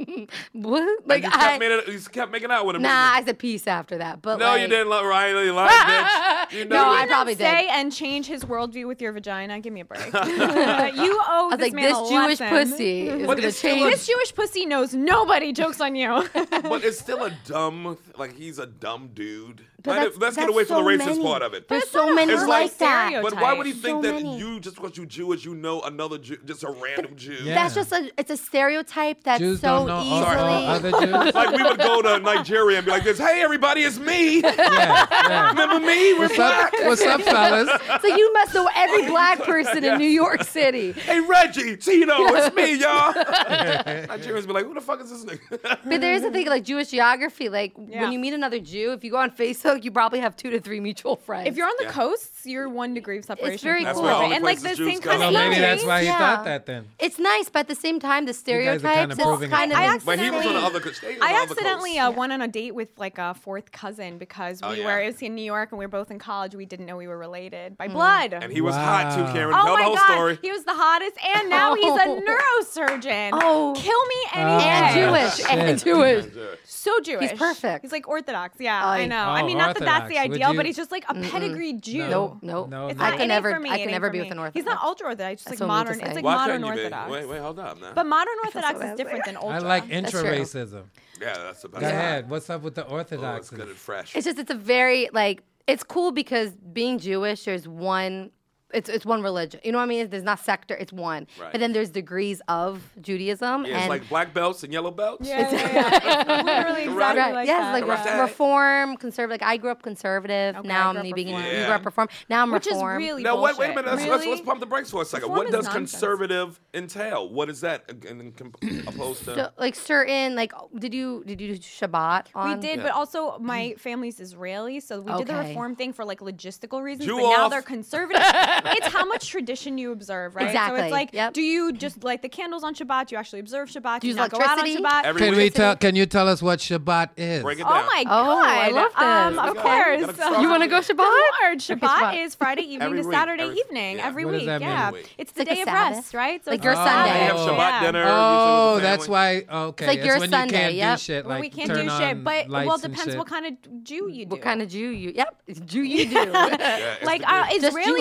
what? Like,
you
I,
kept, making, you kept making out with him.
nah,
didn't
I said peace after that. But
you? No,
like,
you didn't, li- Riley. You lied, bitch. You know
No,
it.
I probably did.
Say and change his worldview with your vagina. Give me a break. you owe
I was
this
like,
man
this
a
Jewish
lesson.
pussy is
But
going to
it's still a-
change.
This Jewish pussy knows nobody. Jokes on you.
But it's still a dumb, like he's a dumb dude.
But
Let-
that's-
Let's get
that's
away from
so
the racist
many.
part of it.
There's so many
It's
like,
like
that.
But why would he think
So
that
many.
you, just because you Jewish, you know another Jew, just a random Jew?
Yeah.
That's just a, it's a stereotype that's
Jews
so
don't know
easily.
all, all other Jews.
Like we would go to Nigeria and be like this, "Hey everybody, it's me.
Yeah, yeah.
Remember me? We're
What's up,
black.
what's up, fellas?
So you must know every black person in New York City.
Hey Reggie, Tino, it's me, y'all." Nigerians be like, "Who the fuck is this nigga?"
But there's the thing, like Jewish geography. Like
Yeah.
when you meet another Jew, if you go on Facebook, you probably have two to three mutual friends.
If you're on the
Yeah.
coasts, you're one degree of separation.
very
from
That's
people,
where
right?
only
And like
places
the
Jews
same
go.
kind
Well,
of
maybe
thing.
that's why he
Yeah.
thought that then.
it's nice, but at the same time, the
guys are
stereotypes
kinda
it's
proving
kind
it.
of
I
But he was on the
accidentally-
other coast. He was on
I
the other
accidentally
coast.
uh, went on a date with like a fourth cousin because we
Oh, yeah.
were it was in New York and we were both in college. We didn't know we were related by blood.
And he was hot too,
Wow.
Karen.
Oh
Tell
my
the whole
god,
story.
he was the hottest, and now he's a
Oh.
neurosurgeon.
Oh.
Kill me any
Oh,
day.
and Jewish
shit.
and Jewish.
So Jewish.
He's perfect.
He's like Orthodox. Yeah,
Aye.
I know.
Oh,
I mean, not that that's the
Orthodox. Would
ideal,
you-
but he's just like a pedigree Jew.
Nope, nope.
No,
It's
no.
I
not,
can
it
never-
ain't for me,
I
it
can
ain't
never
for
be
me.
with an
He's not
Orthodox.
ultra Orthodox. Just
That's
like
what we need to
modern.
say.
It's like
Why
modern
couldn't you be?
Orthodox.
Wait, wait, hold up now.
But modern Orthodox
so
is different than ultra.
I like
That's true.
intra-racism.
Yeah, that's the best.
Go
part.
ahead. What's up with the
Oh, it's
Orthodox?
good and fresh.
It's just it's a very like it's cool because being Jewish, there's one. It's it's one religion. You know what I mean? There's not sector. It's one.
Right.
But then there's degrees of Judaism.
Yeah, it's
and
like black belts and yellow belts.
Yeah, yeah, yeah. Literally exactly
Right.
like
yes,
that.
like
Right.
re- reform, conservative. Like I grew up conservative.
Okay,
now
I
I'm
grew up
leaving.
reform.
You
Yeah.
grew up reform. Now I'm
Which is
reform.
really
Now, wait,
bullshit.
wait a minute. Let's, let's,
Really?
let's pump the brakes for a second.
Reform
What
is
does
nonsense.
conservative entail? What is that in, in, com- opposed to?
So, like certain like did you did you do Shabbat
We
on?
did,
Yeah.
but also my family's Israeli, so we did the
Okay.
reform thing for like logistical reasons.
Jew
but now
off.
they're conservative. It's how much tradition you observe, right? So
Exactly.
it's like,
Yep.
do you just light the candles on Shabbat? Do you actually observe Shabbat? Do you
use
not go out on
electricity?
Shabbat?
Every
Can
week?
we tell? Can you tell us what Shabbat is?
Break it
Oh
down.
my
Oh,
god!
I love this.
Um, of
Okay.
course.
Gotta start
You want to
with
go
it.
Shabbat?
Lord, Shabbat
Shabbat.
is Friday evening
Every
to
week,
Saturday
every-
evening.
yeah.
Every
What does
week,
that mean?
yeah.
Every week.
It's
It's
the
like
day
a
of
Sabbath.
rest, right? So
Like
it's
your
a
Sunday.
They have
Sabbath.
Shabbat
Yeah.
dinner.
Oh,
usually with the
that's
family.
why. Okay,
like
it's
your
when
Sunday,
you can't
yep.
do shit.
When
Like
we can't
turn
do
on
shit, but well,
lights
it
and
depends
shit.
what kind of Jew you do.
What kind of Jew you? Yep, Jew you do.
Yeah, it's
Like
the-
uh,
Just
Israeli
Jewish.
Jews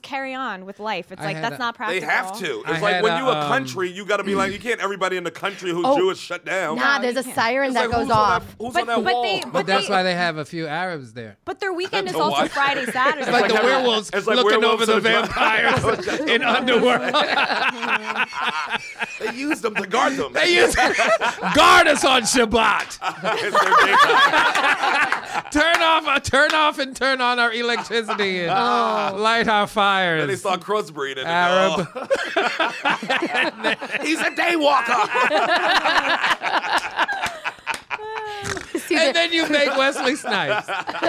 just carry on with life. It's
I
like
had
that's
a-
not
They
practical.
have to.
I
It's like
had
when
a,
you a
um,
country, you got to be like, you can't everybody in the country who's
Oh.
Jewish shut down.
Nah,
No,
there's
you
a
can't.
siren
It's
that
like,
goes
who's
off.
On that, who's
But-
on that
but
wall?
they-
But
but
that's
they-
why they have a few Arabs there.
But their weekend is
The
also
what?
Friday, Saturday.
It's like the werewolves
It's like
looking
werewolves
over the
in a dry-
vampires in Underworld.
They use them to guard them.
They use guard us on Shabbat.
It's their daytime.
Turn off, uh, turn off, and turn on our electricity and light our fires.
And they start crossbreeding. and,
Arab.
oh. He's a daywalker.
See,
And
the-
then you make Wesley Snipes.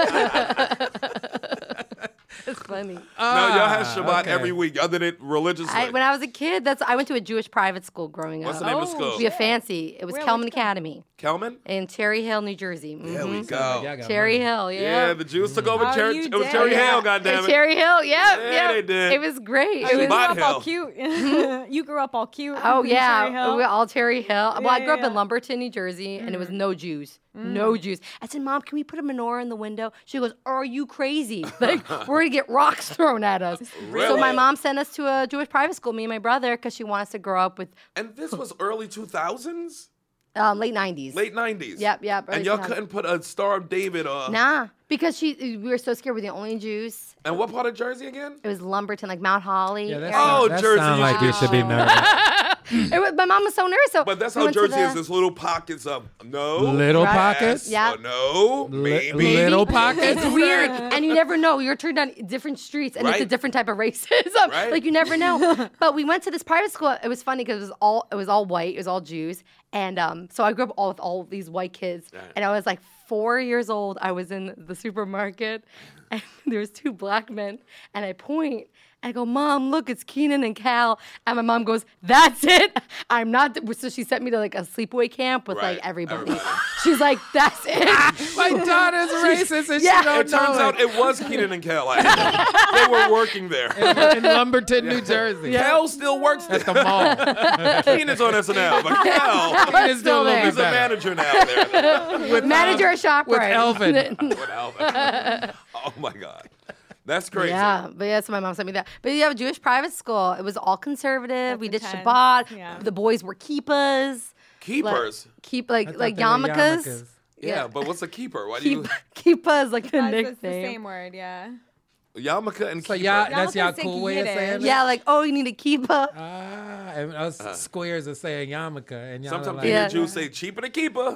it's funny.
no, y'all have
Ah,
Shabbat
okay.
every week, other than religiously.
I, when I was a kid, that's I went to a Jewish private school growing
What's
up.
the name of
Oh,
the school?
Be a fancy. It was
Where-
Kelman
which one?
Academy
Kelman?
in Cherry Hill, New Jersey.
There we
Mhm.
go.
Y'all got
Cherry
money.
Hill, yeah.
Yeah, the Jews took over
Oh,
Cherry.
you
It was
did.
Cherry
Yeah.
Hill, goddammit.
Cherry Hill, yep,
Yeah,
yep.
they did.
It was great.
Oh,
It
you
was,
grew
Shabbat
up
Hill.
all cute. you grew up all cute.
oh
in
yeah,
Cherry Hill.
we all Cherry Hill. Well, I
Yeah,
grew up
yeah.
in Lumberton, New Jersey, and it was no Jews, no Jews. I said, "Mom, can we put a menorah in the window?" She goes, "Are you crazy? Like we're gonna get rocks thrown at us." So
Really?
my mom sent us to a Jewish private school, me and my brother, because she wanted us to grow up with
And this was early two thousands?
um, late nineties.
Late nineties?
Yep, yep,
And
early
y'all
two thousands.
couldn't put a Star of David or...
Nah, because she we were so scared we're the only Jews.
And what part of Jersey again?
It was Lumberton, like Mount Holly.
Yeah, that
area.
Oh,
sound, that
Jersey,
sound
you
like
should
you
be
should be nervous.
It was, my mom was so nervous. So
But that's
we
how
went to
Jersey
the-
is. There's little pockets of no.
Little
Right.
pockets?
Yeah.
Or no.
Li-
Maybe.
little pockets?
It's weird, and you never know. You're turned on different streets, and it's a
Right.
different type of racism.
Right.
Like you never know. But we went to this private school. It was funny because it was all it was all white. It was all Jews, and um, so I grew up all with all these white kids.
Right.
And I was like four years old. I was in the supermarket, and there was two black men, and I point. I go, Mom, look, it's Keenan and Cal. And my mom goes, that's it. I'm not. th-" So she sent me to like a sleepaway camp with
Right.
like everybody.
Everybody.
She's like, that's it.
My daughter's racist and
Yeah.
she don't
It turns
know
out it was Keenan and Kel. Actually. They were working there.
it. In Lumberton, New Jersey.
Kel still works there.
At the mall.
Keenan's on S N L, but Kel,
Keenan's
still
doing a little
there.
he's
bit
a
better.
manager now there.
With,
Manager
uh,
of ShopRite.
with Elvin.
With Alvin. Oh my God. That's crazy.
Yeah, but yeah, so my mom sent me that. But you have a Jewish private school. It was all conservative.
That's
we did
intense.
Shabbat.
Yeah.
The boys were kippahs.
Keepers.
Like, keep like
I thought
like
they were
yarmulkes.
yarmulkes.
yeah, but what's a keeper? Why do you
Keep kippah is like the
That's,
nickname.
it's the same word, yeah.
yarmulke and
So
keeper?
y'all, that's
Yarmulke's
y'all
like
cool way of
Yiddish.
saying it?
Yeah, like oh, you need a kippah.
Ah, and us squares are saying yarmulke. And y'all are
Sometimes
like,
you hear
Yeah.
Jews say cheaper than keeper.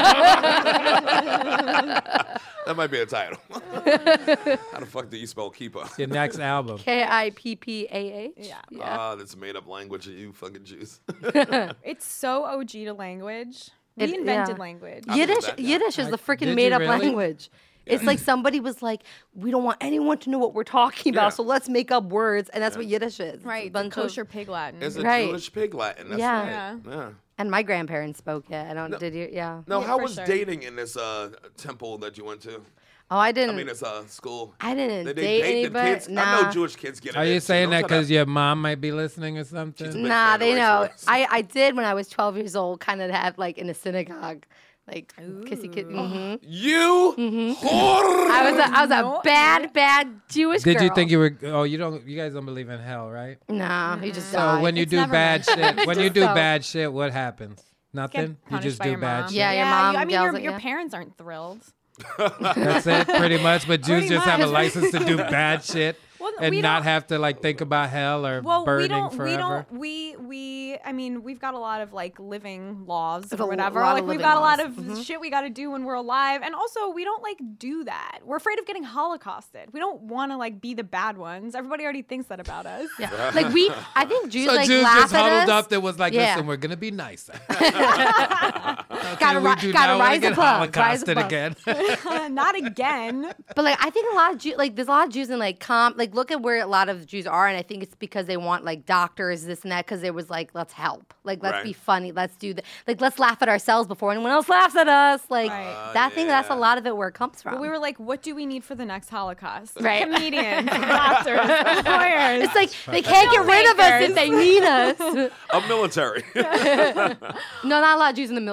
That might be a title. How the fuck do you spell keeper?
your next album.
K I P P A H.
Yeah.
Yeah.
Ah, that's made up language of you fucking Jews.
It's so O G to language. We
It-
invented
yeah.
language.
Yiddish,
that, yeah.
Yiddish is the
Did
freaking
you
made up
really?
language. It's like somebody was like, we don't want anyone to know what we're talking about,
Yeah.
so let's make up words, and that's what Yiddish is. It's a
Right, the
bunch of-
kosher pig Latin.
It's a
Right.
Jewish pig Latin. That's
Yeah.
right.
Yeah.
Yeah.
And my grandparents spoke it. I don't. Did you? Yeah.
Now,
Yeah,
how
for
was
sure.
dating in this uh, temple that you went to?
Oh, I didn't.
I mean, it's a school.
I didn't
Did they
date
date the
anybody.
kids?
Nah.
I know Jewish kids get it.
Are you
in,
saying
so
that
don't try
because
to-
your mom might be listening or something?
big
Nah,
fan of
they
race
know.
wars.
I, I did when I was twelve years old, kind of have like in a synagogue, like kissy kiss. hmm
You
Mm-hmm.
whore.
I was a, I was a
No.
bad, bad Jewish
Did
girl.
you think you were? Oh, you don't. You guys don't believe in hell, right?
Nah, you just
So
die.
when you
It's
do
never
bad
meant.
shit, when you
Just
do
so.
bad shit, what happens? Nothing. You
Punished
just
by
do
your
bad
mom.
shit.
Yeah, your
you-
mom
I mean,
yells
your,
at
your
you.
parents aren't thrilled.
That's it, pretty much. But Jews
Pretty
just have a
much.
license to do bad shit
Well,
and
we
not
don't-
have to like think about hell or
Well,
burning
we don't.
forever.
We don't. We we. I mean, we've got a lot of like living laws
There's a
or
lo-
whatever.
lot of
Like we've
living
got a lot
laws. Mm-hmm.
of shit we got to do when we're alive, and also we don't like do that. We're afraid of getting holocausted. We don't want to like be the bad ones. Everybody already thinks that about us.
Yeah. Like we, I think Jews
So
like
Jews
laugh
just
at
huddled
us.
up. That was like,
Yeah.
listen, we're gonna be nicer.
Gotta,
we
ri-
do
gotta
not wanna
rise
get
above. Rise
holocausted
above.
again.
Not again.
But like I think a lot of Jews, like there's a lot of Jews in like comp, like look at where a lot of Jews are, and I think it's because they want like doctors, this and that, because there was like let's help, like let's
Right.
be funny, let's do that, like let's laugh at ourselves before anyone else laughs at us, like
Right.
that thing. That's a
yeah.
lot of it where it comes from.
But we were like, what do we need for the next Holocaust?
Right.
Comedians, doctors, lawyers.
it's like they can't get rid of us if they need us.
A military.
No, not a lot of Jews in the military.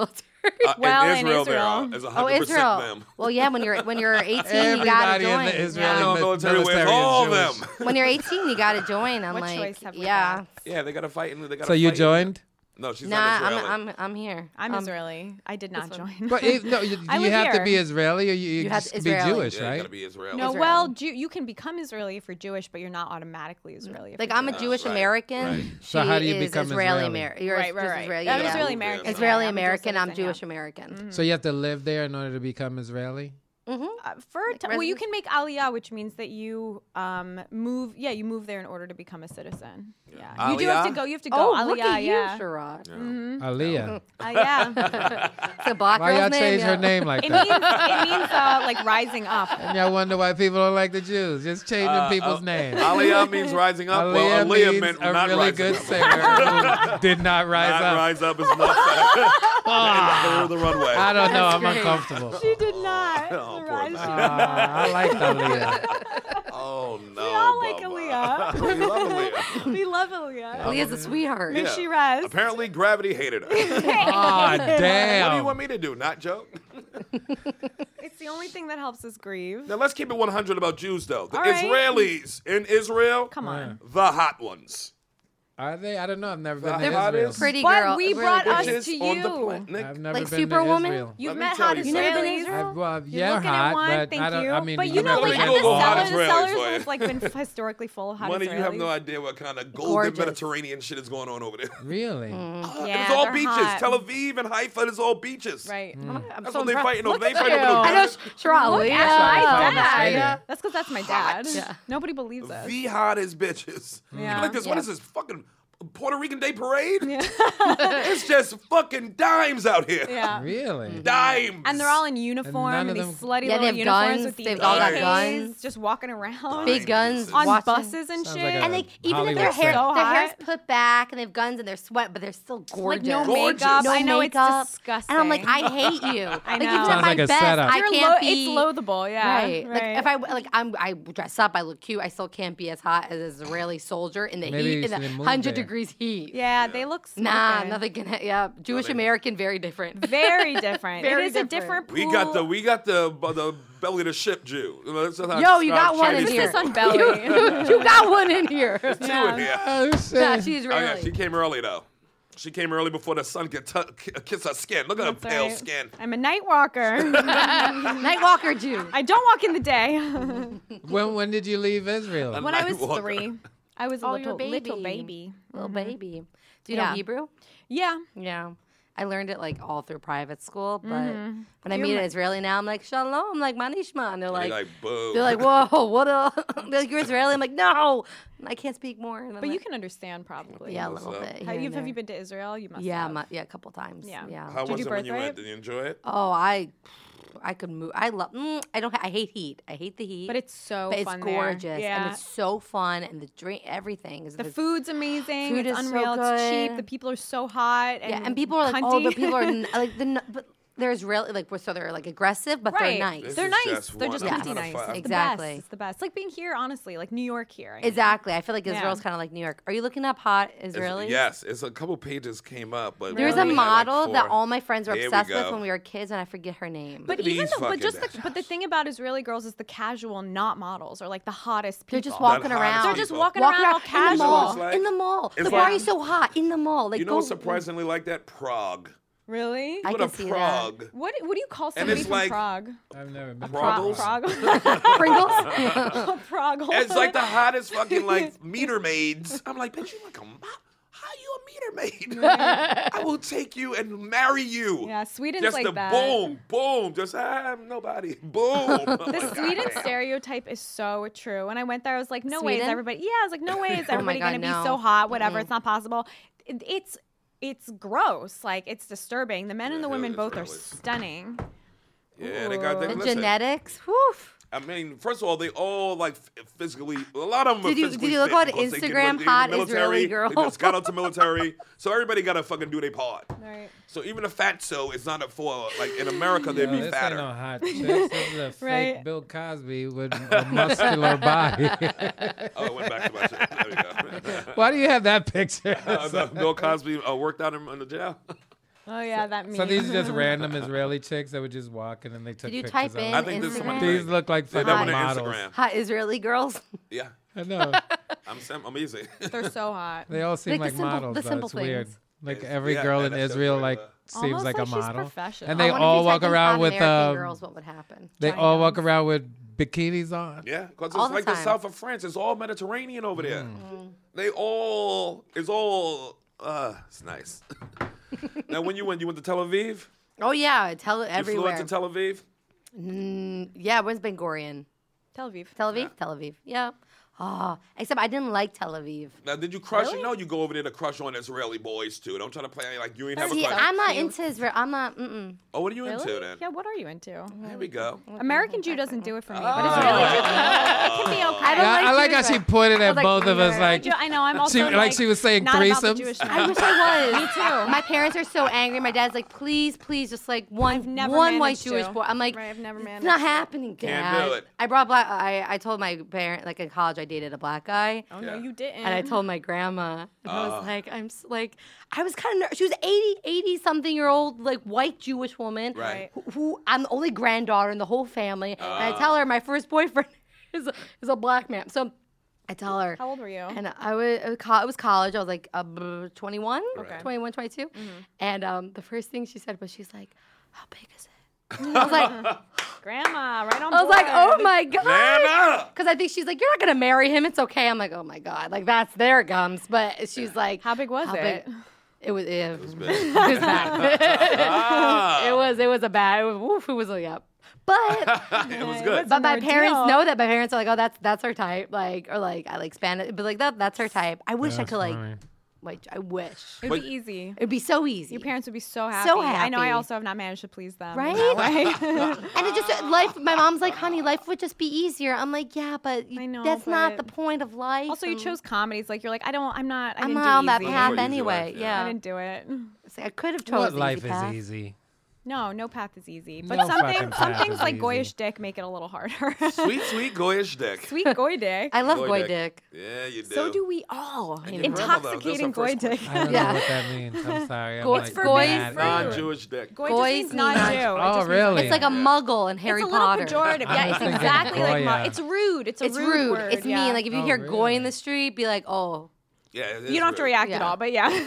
Uh,
Well,
in
in
Israel,
Israel.
there is one
Oh,
hundred
Israel.
percent them.
Well, yeah, when you're when you're eighteen, you gotta
Everybody in
join.
the Israeli
yeah.
No,
mi-
military
military
wears
is
all
Jewish.
them.
When you're eighteen, you gotta join. I'm
What
like,
choice have we
yeah.
got?
Yeah, they gotta fight. And they gotta
So you
fight.
joined?
No, she's
Nah,
not
I'm,
Israeli.
I'm I'm here.
I'm
Um,
Israeli. I did not
this one.
join.
But if, no, you,
I
you
live
have to
here.
be Israeli or you, you,
You have
just
to-
be
Israeli.
Jewish,
yeah, you
right?
gotta be Israeli.
No,
Israeli.
well, Jew, you can become Israeli if you're Jewish, but you're not automatically Israeli. If
Like
you're
I'm a
Jewish.
Jewish
right,
American.
right.
So
She
how do you
is
become
Israeli
Israeli?
American? You're
Right, right,
just
right.
Israeli.
I'm
yeah.
Israeli
Yeah.
American.
Israeli
yeah, I'm a dual
American. I'm
citizen, yeah.
Jewish American.
So you have to live there in order to become Israeli?
Uh, for a t- well, you
residence-
can make aliyah, which means that you um, move. Yeah, you move there in order to become a citizen. Yeah, you do have to
Aliyah?
go. You have to go.
Oh,
aliyah,
look at you,
yeah.
Sherrod.
Aliyah.
Uh, yeah.
It's a black
Why
girl's
y'all
name.
change
yeah.
her name like
It
that?
means it means uh, like rising up.
And y'all wonder why people don't like the Jews. Just changing
Uh,
people's
uh,
names.
Aliyah means rising up.
Aliyah
well, Aliyah
means
meant
a
not
really
rising
good
up.
singer who did not rise
Not
up.
rise up is not the, the runway.
I don't know. I'm
great.
uncomfortable.
She did not.
Oh, poor
Rise-
thing.
Ah, I like Aliyah.
Oh no.
We all like
Bubba.
Aliyah.
we love Aliyah.
We love Aliyah.
Leah's a sweetheart.
May
Yeah.
she rest.
Apparently, gravity hated her.
Ah,
What do you
damn.
want me to do? Not joke?
It's the only thing that helps us grieve.
Now let's keep it one hundred about Jews, though. The
All right.
Israelis in Israel,
Come on.
the hot ones.
Are they? I don't know. I've never been
The
to Israel.
hottest-
Pretty
But
girl.
we
really
brought
pretty.
us
Which is
to
on the
you.
planet.
I've never
Like
been
Superwoman?
to Israel.
You've
Let me
met
tell
hot
you
Israelis.
You never been to Israel?
I've, well,
You're
yeah,
looking
hot,
at one.
but
Thank
I don't.
you.
I mean,
but
I'm
you know,
not
like
gonna
at the
Google hot
cellars, the
Israelis
cellars
for you.
has like been historically full of hot
Money, you have
Israelis.
no idea what kind of golden
Gorgeous.
Mediterranean shit is going on over there.
Really?
Yeah,
it's all
they're
beaches.
hot.
Tel Aviv and Haifa is all beaches.
Right.
I'm
That's
so
what they
impressed.
fighting over.
Look
They ain't
at
fighting over
you.
no
I know,
desert.
Charlie.
Look
Yeah.
at my
Yeah.
dad.
Yeah.
That's because that's my dad.
Yeah.
Nobody believes us.
The hottest bitches.
Yeah.
You like this? What
Yeah.
is this fucking Puerto Rican Day Parade? It's just fucking dimes out here.
Yeah.
Really?
Dimes.
And they're all in uniform,
none
and,
of
these
them-
slutty
Yeah, they
little
have
uniforms
guns.
with these
They've
all got
A Ks,
guns.
just walking around
Big guns.
on
watching.
buses and
Sounds
shit.
like a-
And they even if
Hollywood
their hair,
set.
So
their hair's
hot.
put back and they have guns and they're sweat, but they're still gorgeous.
like no
Gorgeous.
makeup.
No
I know
makeup.
it's disgusting.
And I'm like, I hate you.
I
Like
know.
even
Sounds
at my
like a
best,
setup.
I
You're
can't
lo-
be.
It's loathable, yeah.
Right. Like if I like, I'm I dress up, I look cute. I still can't be as hot as an Israeli soldier in the
Maybe you
heat, in
should
the
move
hundred
there.
degrees heat.
Yeah, they look smoking.
Nah, nothing can. Yeah, Jewish American, very different.
Very different.
Very
it is a
different.
different
We
pool.
got the we got the the belly of the ship Jew. That's how I
Yo, you
describe
got one in
Chinese
here.
This
people.
on belly.
You got one in here.
Two in here.
Oh, shit.
Nah, she's
Oh yeah,
Israeli.
she came early though. She came early before the sun could t- kiss her skin. Look at her
That's
pale
right.
skin.
I'm a night walker.
Nightwalker Jew.
I don't walk in the day.
When when did you leave Israel?
when I was
Night walker.
three, I was a
Oh, you're
little
a
little
baby.
baby.
Little baby. Do you
Yeah.
know Hebrew?
Yeah.
Yeah. I learned it like all through private school, but
Mm-hmm.
when I
You're
meet an
my-
Israeli now, I'm like, Shalom, I'm like, Manishma. And they're
Like,
like,
like boo.
they're like, whoa, what a, they're like, you're Israeli? I'm like, no, I can't speak more. And I'm
But you
like,
can understand probably.
yeah, a
What's
little
up?
bit.
Have
here
you,
and
have you
there.
been to Israel? You must
Yeah,
have.
my, yeah, a couple times.
Yeah.
Yeah.
How
Did
was
you
it when you
birthright?
went? Did you enjoy it?
Oh, I, I could move. I love. Mm, I don't. Ha- I hate heat. I hate the heat.
But it's so
But it's
fun there.
gorgeous
Yeah.
and it's so fun and the drink, everything is
the
it's-
food's amazing.
Food
it's
is so
unreal. It's cheap.
good.
The people are so hot. And
Yeah, and people are like, oh,
cunty.
but people are n- like the. n- But there's really like so they're like aggressive, but
right.
they're nice.
This
They're
is
nice.
just
They're
one
just
out
cunty
of
nice.
five.
It's
Exactly.
the best. It's the best. It's like being here, honestly, like New York here. I mean.
Exactly. I feel like
Yeah.
Israel's kind of like New York. Are you looking up hot
It's-
Israelis?
Yes, it's a couple pages came up, but
There's
we
a
only had, like,
model that
four.
all my friends were
Here we
obsessed with
go.
when we were kids, and I forget her name.
But
at
even
these
though, but
fucking
just the,
bitches.
but the thing about Israeli girls is the casual, not models, or like the hottest people.
they're just walking
Not
around.
hot
They're just
people.
walking
Walking
around all
in the
casual.
mall.
It's like-
in the mall.
it's
Like, why are
like-
you so hot? In the mall. Like,
You know
go.
what's surprisingly like that? Prague.
Really?
I
Go
can
to
see
Prague.
What what do you call
And
somebody
it's
from
like-
Prague?
I've never been.
Prague.
Prague.
Pringles.
Prague.
It's like the hottest fucking like meter maids. I'm like, bitch, you like a mo- how you a meter maid? I will take you and marry you.
Yeah, Sweden's
Just
like
the
that.
boom, boom. Just I'm nobody. Boom.
The Sweden stereotype is so true. When I went there, I was like, no way is
Sweden?
everybody. Yeah, I was like, no way is
Oh my
everybody
God,
gonna be
no.
so hot. Whatever, it's not possible. It, it's it's gross. Like it's disturbing. The men and the
Yeah,
women
it
both are
is.
stunning.
Yeah, they got
Ooh.
they,
The
listen,
genetics. Whew.
I mean, first of all, they all like f- physically. A lot of them.
Did
are
you-
physically
did you look
fit
on
because they get
Instagram,
in the
hot
military,
Israeli girl?
They just got out to military, so everybody got to fucking do their part.
Right.
So even a fatso is not a for like in America they'd
Yo,
be
this
fatter.
ain't no hot chicks. This is a fake
Right.
Bill Cosby with a muscular body.
Oh, it went back to my shit. There we go.
Why do you have that picture?
Uh, the- Bill Cosby uh, worked out in, in the jail.
Oh yeah, that means.
So these are just random Israeli chicks that were just walking and they took
Did you
pictures
type
of
in
them.
I think this is someone.
Instagram?
These look like
Yeah,
fucking
that one on
models.
Instagram.
Hot Israeli girls.
Yeah,
I know.
I'm sim- I'm easy.
They're so hot.
They all seem
Like the
like
simple-
models.
the
though.
simple
It's weird.
things.
Like
It's-
every
yeah,
girl
that-
in
that's
Israel
just
like
regular.
seems
Almost
like,
like
a
she's
model.
professional.
And
I
they
wonder
all
if you
walk
typed in
around
hot
with
American
um,
girls, what would happen?
they all walk
Giants.
around with bikinis on.
Yeah, because
All
it's
the
like the
time.
south of France. It's all Mediterranean over there.
Mm.
They all, it's all, uh, it's nice. Now, when you went, you went to Tel Aviv?
Oh yeah, tell it
You flew
everywhere.
out to Tel Aviv?
Yeah, where's Ben Gurion?
Tel Aviv.
Tel Aviv? Tel Aviv. Yeah. Oh, except I didn't like Tel Aviv.
Now, did you crush? You know you go over there to crush on Israeli boys, too. Don't try to play like you ain't have a
See,
crush.
I'm not into Israel. I'm not. Mm-mm.
Oh, what are you into
Really?
then?
Yeah, what are you into?
There we go.
American Jew doesn't do it for me, but
Ah.
Israeli Jew can, it can be okay.
I don't
Yeah,
like
I like how
Jews,
she
but-
pointed
I
at
was like,
both of us
"Nerd."
like
Jew- I know. I'm also
She- like she was saying
not about the
threesomes.
Jewish
I
man.
wish I was.
Me too.
My parents are so angry. My dad's like, please, please, just like one,
I've never
one white
managed
Jewish
to.
boy. I'm like,
Right, I've never
it's
managed
not
to.
happening, Dad.
Can't do it.
I brought black. I, I told my parent, like in college, I dated a black guy.
Oh no,
Yeah.
you didn't.
And I told my grandma, and I
Uh.
was like, I'm s- like, I was kind of, she was eighty, eighty something year old, like white Jewish woman.
Right.
Who, who I'm the only granddaughter in the whole family. And
Uh.
I tell her my first boyfriend is a, is a black man. So I tell her.
How old were you?
And I was, it was co- it was college. I was like uh, twenty-one,
Okay.
twenty-one, twenty-two.
Mm-hmm.
And um, the first thing she said was, she's like, how big is it? I was like,
Grandma, right on
I was like, oh
board.
my God.
Nana!
Because I think she's like, you're not going to marry him. It's okay. I'm like, oh my God. Like, that's there it comes. But she's like,
How big was
how
it?
big- It was, it,
It's
it
big.
was bad.
Ah,
it was, it was a bad, it was, woof, it was a, yep. But,
it was good.
but my
an
parents
ordeal.
know that. My parents are like, oh, that's that's her type. Like, or like, I like Spanish. But like, that that's her type. I wish I
That's
could like,
funny.
like, I wish.
It'd
But-
be easy.
It'd be so easy.
Your parents would be so happy.
So
I know I
happy.
also have not managed to please them. in
Right?
that way.
And it just life. My mom's like, "Honey, life would just be easier." I'm like, "Yeah, but you-
I know,
that's not the
but-
point of life."
also, you
and
chose comedies. Like you're like, I don't. I'm not. I
I'm
didn't
not on
do
that
easy.
path
Easy
anyway.
life,
Yeah,
I didn't do it.
It's like, I could have
What
chosen
life
easy
is
path.
easy?
No, no path is easy. But
No
some
fucking
things, some
path
things
is
like
easy.
Goyish dick make it a little harder.
Sweet, sweet Goyish dick.
Sweet Goy dick.
I love
Goy
goy
dick.
dick.
Yeah, you do.
So do we all.
And your grandmother,
Intoxicating
that's our
goy
first
dick.
I don't
Yeah.
know what that means. I'm sorry. I'm
Goy-
like
it's for
mad
being
at you.
Non-Jewish dick.
Goy
Goys
just means
mean
not
not-
Jew. It
Oh,
just means
really?
It's like a muggle in Harry
it's a little
Potter.
pejorative.
I
Yeah,
was
it's
thinking
exactly like
Goya.
mu- it's rude. It's a
It's
rude,
rude.
word.
It's
yeah.
mean. Like if you
Oh,
hear goy in
really?
the street, be like, "Oh,
Yeah, it is
You don't have to
rude.
react at
Yeah.
all, but yeah.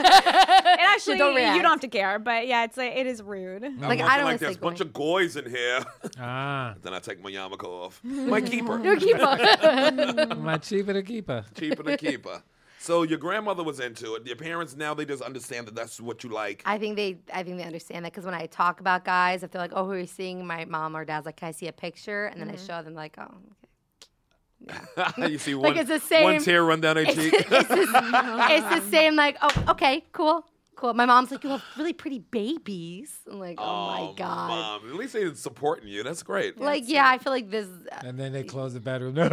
and actually,
don't
you
react.
don't have to care. But yeah, it's like it is rude.
I'm
Like,
walking
I don't
like
wanna
there's
say
a bunch
goy.
of goys in here.
Ah,
Then I take my yarmulke off. My keeper.
you're keeper."
my cheaper to keeper.
Cheaper than keeper. So your grandmother was into it. Your parents now they just understand that that's what you like.
I think they, I think they understand that because when I talk about guys, if they're like, "Oh, who are you seeing?" My mom or dad's like, "Can I see a picture?" And then I show them like, "Oh." Okay.
You see one,
it's the same-
one tear run down their cheek.
it's, the, it's the same, like, oh, okay, cool, cool. My mom's like, you have really pretty babies. I'm like, oh, my God.
Mom, at least they're supporting you. That's great.
Like, yeah, I feel like this.
And then they close the bedroom.
We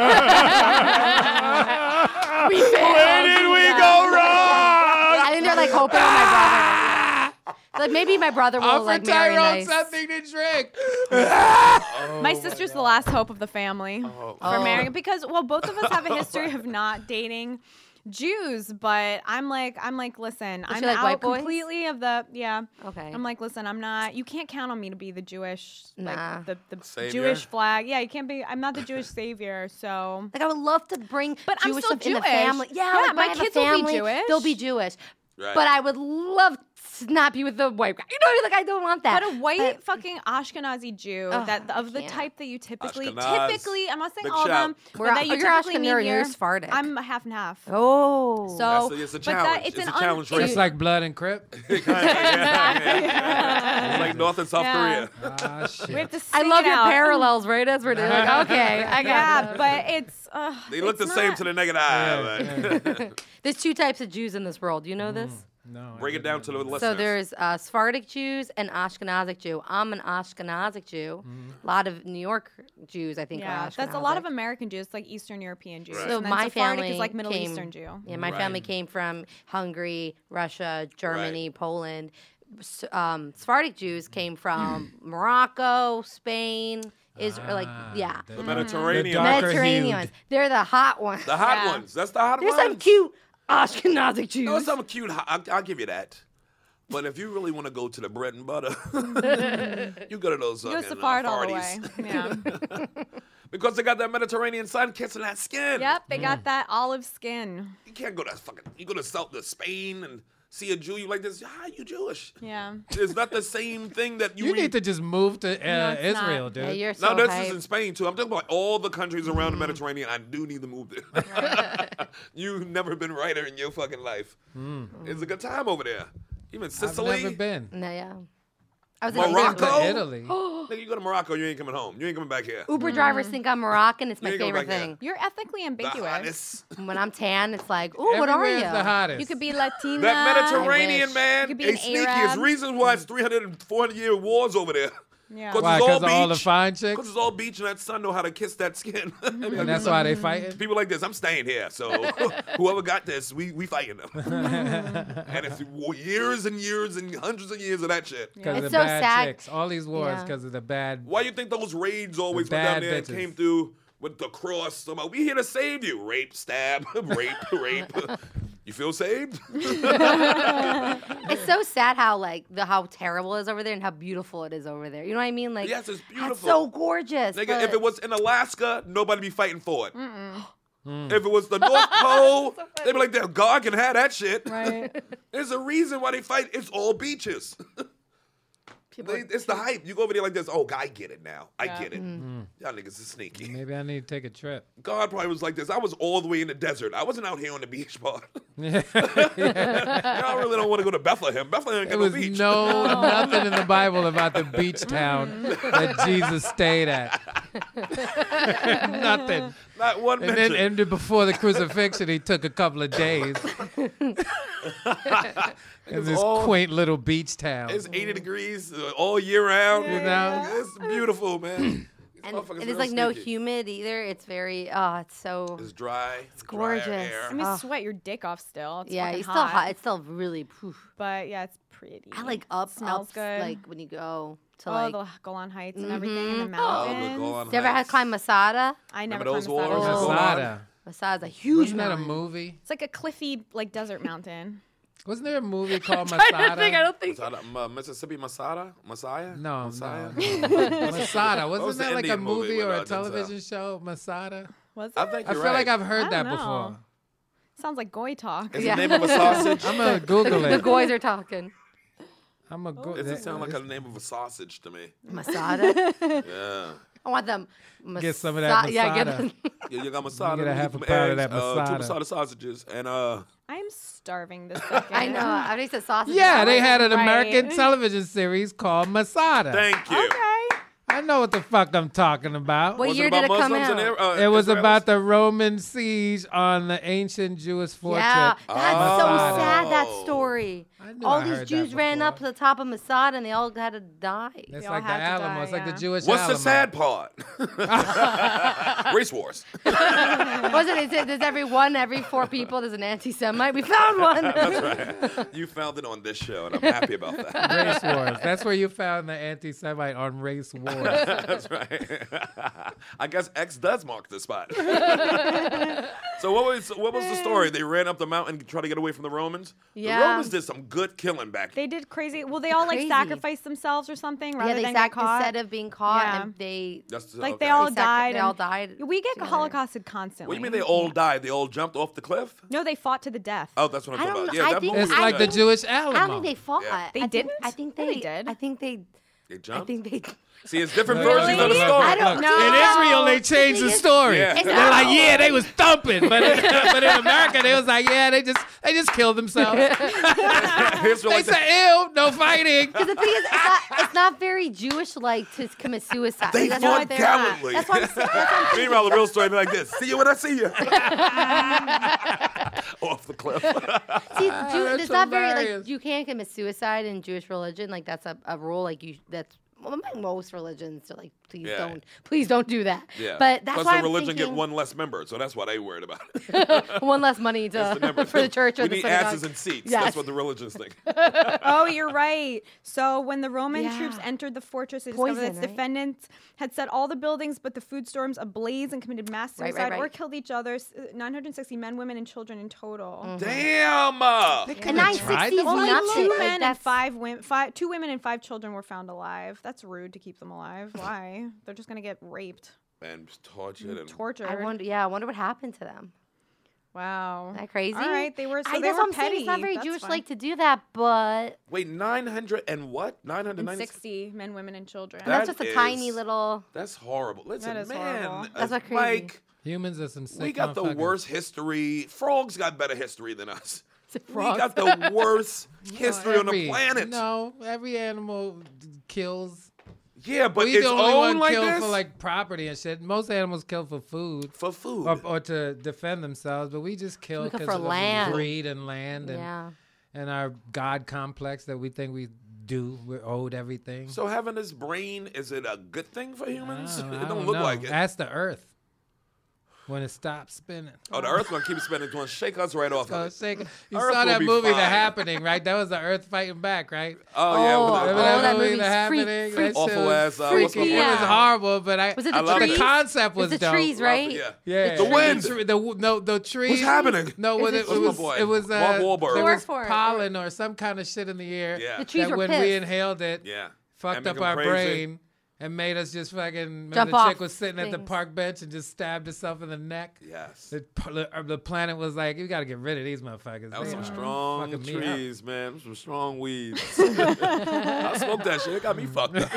Where did we go wrong?
I think they're like hoping on my brother. Like maybe my brother will
Offer
like marry
Tyrone
nice.
something to drink.
My sister's the last hope of the family
Oh.
for marrying because well, both of us have a history of not dating Jews, but I'm like, I'm like, listen, I'm
she like
out
white boys?
completely of the yeah.
Okay.
I'm like, listen, I'm not. You can't count on me to be the Jewish,
Nah.
like the, the
Savior?
Jewish flag. Yeah, you can't be. I'm not the Jewish savior. So
Like I would love to bring
But I'm
Jewish
still
stuff in the
Jewish.
family. Yeah,
Yeah,
like when
my
I have a
kids will be
family,
Jewish.
They'll be Jewish.
Right.
But I would love to not be with the white guy. You know, what I mean? Like I don't want that.
But a white
But-
fucking Ashkenazi Jew
Ugh,
that
I
of the
can't.
type that you typically,
Ashkenaz.
typically, I'm not saying
Big
all of
shout.
them,
We're-
but that you
oh, you're
typically
Ashkenazi
meet
or
here.
you're Sephardic?
I'm a half and half.
Oh.
So
That's the- it's a
but that-
challenge.
it's
It's
an
a challenge
un-
race.
It's like blood and crip.
Kinda, yeah, yeah. It's like North and South
Yeah.
Korea.
Ah,
We have
shit.
to
I
sing
love
it
your
out.
parallels, right? As we're doing. Like, okay, I got
Yeah,
it.
but it's uh,
They look the
it's
same
not-
to the naked eye. but-
There's two types of Jews in this world. Do you know this?
No. I
Break it
didn't
down
know
to the
that.
listeners.
So there's uh, Sephardic Jews and Ashkenazic Jew. I'm an Ashkenazic Jew. A lot of New York Jews, I think,
Yeah,
are Ashkenazic.
that's a lot of American Jews, like Eastern European Jews.
Right.
So
And then
my
Sephardic
family
is like Middle
came,
Eastern Jew.
Yeah, my
Right.
family came from Hungary, Russia, Germany,
Right.
Poland. S- Um, Sephardic Jews came from Morocco, Spain, Israel. Like,
Ah,
yeah,
the-
the Mediterranean.
The darker
Mediterranean
hued.
ones. They're the hot ones.
The hot
Yeah.
ones. That's the hot
There's
ones.
some cute Ashkenazic Jews.
No, some cute. I'll, I'll give you that. But if you really want to go to the bread and butter, you go to those
You go
fucking, uh,
Safard all the way.
parties.
Yeah.
Because they got that Mediterranean sun kissing that skin.
Yep, they got that olive skin.
You can't go to fucking. You go to South to Spain and see a Jew. You like this? How you Jewish?
Yeah.
It's not the same thing that you.
You
read.
need to just move to uh,
No, it's not.
Israel, dude.
Yeah, you're so
No, this
hype.
is in Spain too. I'm talking about all the countries around the Mediterranean. I do need to move there. You've never been righter in your fucking life. It's a good time over there. Even
I've
Sicily,
never been.
No, yeah. I was in
Morocco?
Italy.
To Italy.
nigga, you go to Morocco, you ain't coming home. You ain't coming back here.
Uber drivers think I'm Moroccan. It's my
You ain't going
favorite
back here.
thing.
You're ethically
The
ambiguous.
hottest.
When I'm tan, it's like, ooh, what are
Everywhere's
you?
the hottest.
You could be Latina.
That
I
Mediterranean,
wish.
man,
You could be
they
an
sneaky.
Arab.
It's reasons why it's three hundred and four hundred year wars over there.
Yeah.
Cause
Why?
it's all
Because of all the
beach.
fine
Because
chicks?
it's all beach and that sun know how to kiss that skin.
And that's why they fighting?
People like this, I'm staying here. So whoever got this, we we fighting them. And it's years and years and hundreds of years of that shit.
Because of
It's
the
so
bad
sad.
chicks. All these wars
Yeah.
because of the bad.
Why you think those raids always
The
went down
bad
there and
bitches.
came through with the cross? Somehow we here to save you. Rape, stab, rape, rape. You feel saved?
It's so sad how like the how terrible it is over there and how beautiful it is over there. You know what I mean? Like,
Yes, it's
That's
beautiful.
so gorgeous.
Nigga,
but-
if it was in Alaska, nobody be fighting for it. If it was the North Pole, they'd be like, "Damn, God can have that shit."
Right.
There's a reason why they fight. It's all beaches.
People
They,
are-
it's the hype. You go over there like this. Oh, I get it now. I
Yeah.
get it.
Mm-hmm.
Y'all niggas is sneaky.
Maybe I need to take a trip.
God probably was like this. I was all the way in the desert. I wasn't out here on the beach part. Y'all really don't want to go to Bethlehem. Bethlehem ain't
There
got
was
no beach.
no nothing in the Bible about the beach town that Jesus stayed at. Nothing.
Not one
And
mention.
then, and then before the crucifixion, he took a couple of days in
It's
this
all-
quaint little beach town.
It's eighty degrees uh, all year round.
You know?
It's beautiful, man. These
and
motherfuckers
it is
real
like no
sneaky.
humid either. It's very oh, it's so
It's dry. It's
gorgeous.
Air.
I mean,
Oh.
sweat your dick off still. It's
yeah.
fucking
It's still hot. It's still really. Poof.
But yeah, it's pretty.
I like up
Smells
ups,
good.
like when you go to
oh,
like.
the Golan Heights and everything, and the
Oh, the
mountains.
Golan
You ever had
Heights.
climb Masada?
I never
Remember those
climbed Masada.
walls?
Oh.
Golan?
Masada.
Masada's a huge
Wasn't that a
mountain.
movie?
It's like a cliffy, like desert mountain.
Wasn't there a movie called
I don't
Masada?
think. I don't think.
Masada, uh, Mississippi Masada? Messiah?
No,
Messiah?
no, no. Masada.
was
Wasn't
the
that like a
Indian movie
movie
with,
or
uh,
a
Denzel?
television show? Masada.
Was it?
I think
I
you're
feel
right.
like I've heard
I
that
don't know.
before.
Sounds like goy talk.
Is
Yeah.
the name of a sausage?
I'm gonna Google
The
it.
boys are talking.
I'm gonna go.
Does it sound like a name of a sausage to me?
Masada.
Yeah.
I want them.
Get some of that
Masa- Yeah, get
Masada.
them.
Yeah, you got masada.
get a
you
half
some
a pound of
eggs,
that
uh, two
masada.
masada sausages, and uh,
I'm starving this second.
I know. I already said sausage.
Yeah, they had an
Right.
American television series called Masada.
thank you.
Okay.
I know what the fuck I'm talking about.
What
Was
year
it about
did it come
Muslims
out?
and uh,
It was
Israelis?
about the Roman siege on the ancient Jewish fortress.
Yeah, that's so
Oh.
sad. That story.
I knew
All
I
these
heard
Jews
that
ran
before.
up to the top of Masada and they all had to die.
It's
They all
like the
had to
Alamo.
die,
It's like
yeah.
the Jewish
What's
Alamo.
the sad part? Race wars.
Wasn't it? There's every one, every four people. There's an anti-Semite. We found one.
That's right. You found it on this show, and I'm happy about that.
Race wars. That's where you found the anti-Semite on race wars.
That's right. I guess X does mark the spot. So what was what was the story? They ran up the mountain to try to get away from the Romans. The
Yeah.
Romans did some good killing back.
They did crazy. Well, they all like
Crazy.
sacrificed themselves or something rather
yeah, they
than
sac-
get caught.
instead of being caught,
Yeah.
and they.
That's
like
okay.
they all
They sac-
died.
they all
and-
died
We get
together.
holocausted constantly.
What do you mean they all died? They all jumped off the cliff?
No, they fought to the death.
Oh, that's what I'm
I
talking
don't
about.
know.
Yeah,
I
that
think-
movie
It's
was
like the
good.
Jewish
I don't
Alamo.
think they fought.
Yeah.
They
I think-
didn't?
I think
Yeah,
they.
they did.
I think they.
They
I
jumped.
think they.
See, it's different
Look,
versions of the
look,
story.
I don't
look.
know.
In Israel, they changed the
It's-
story.
Yeah.
it's
They're
not-
like, yeah, they was thumping, but in, but in America, they was like, yeah, they just they just killed themselves.
Here's
They
like the-
said, ew, no fighting.
Because the thing is, it's not, it's not very Jewish-like to commit suicide.
They
That's
fought
what they're
gallantly.
Not. That's what I'm saying. That's what I'm
Meanwhile, the real story be like this: "See you when I see you." Off the cliff.
See, Jew,
that's
it's not very
hilarious.
like you can't commit suicide in Jewish religion. Like that's a, a rule. Like you, that's well, like most religions. They're like please
Yeah.
don't, please don't do that.
Yeah.
But that's
Plus
why
the
I'm
religion
thinking
get one less member, so that's why they worried about it.
one less money
That's
to
the number.
for the church or
we
the
need
synagogue.
asses and seats.
Yes.
That's what the religions think.
Oh, you're right. So when the Roman
Yeah.
troops entered the fortress, they discovered that
Poison,
its
right?
defendants had set all the buildings but the food storms ablaze and committed mass
Right,
suicide
right,
or
right.
killed each other. S- nine hundred sixty men, women, and children in total.
Mm.
Damn. Uh,
And nine
tried
sixty
to
is
find
Only
nothing.
two
Like,
men and
that's-
five women, five, two women and five children were found alive. That's rude to keep them alive. Why? They're just gonna get raped,
and tortured and
tortured.
I wonder. Yeah, I wonder what happened to them.
Wow.
Isn't that crazy?
All right, they were. So
I,
they
that's
were
what I'm saying. It's not
petty.
very
That's
Jewish
fine.
like to do that, but
wait, nine hundred and what? Nine hundred
And
ninety.
sixty men, women, and children.
and that's
That
just a
is-
tiny little.
That's horrible. Listen,
That is
man,
horrible.
uh,
That's what crazy.
Mike,
Humans are some sick
we got the
motherfuckers.
worst history. Frogs got better history than us. We
frogs.
got the worst history on the
Every-
planet.
No, every animal d- kills.
Yeah, but
we
it's
the only
own
one
like
killed
this
for like property and shit. Most animals kill for food
for food.
or, or to defend themselves, but we just kill
We kill
because
for
of
land.
greed and land and
Yeah.
and our God complex that we think we do. We're owed everything.
so having this brain, is it a good thing for humans?
I don't,
it
I
don't,
don't
look
know.
like it.
That's the Earth when it stops spinning.
Oh, the Earth's gonna keep spinning. It's gonna shake us right off.
So
of it.
shake- you
Earth
saw
will
that
be
movie, The
fine.
Happening, right? That was the Earth fighting back, right?
Oh yeah,
Oh,
with the-
Remember
oh,
that,
that
movie,
movie's
The
freak-
Happening?
freak-
That
Awful
shit was
ass, uh,
freaky.
what's the
It was
Yeah.
horrible, but I.
Was it the
I love
the
trees?
that.
concept was
It's the
dope.
trees, right?
Yeah.
Yeah,
The wind.
tree- the w- no, the trees.
What's happening?
No,
Is
what
it
it,
trees?
it was.
Boy,
It was.
Mark
Uh,
Wahlberg.
there was
Chloroform.
pollen or some kind of shit in the air.
Yeah.
The trees
that
were
when
pissed.
we inhaled it,
Yeah.
fucked
And
up
make 'em
our
crazy.
brain and made us just fucking. Remember
Jump
the
off
chick was sitting at the
things.
park bench and just stabbed herself in the neck.
Yes.
The, p- the planet was like, you got to get rid of these motherfuckers.
That was
They
some
are
strong
fucking me up."
trees, man. Some strong weeds. I smoked that shit. It got me fucked up.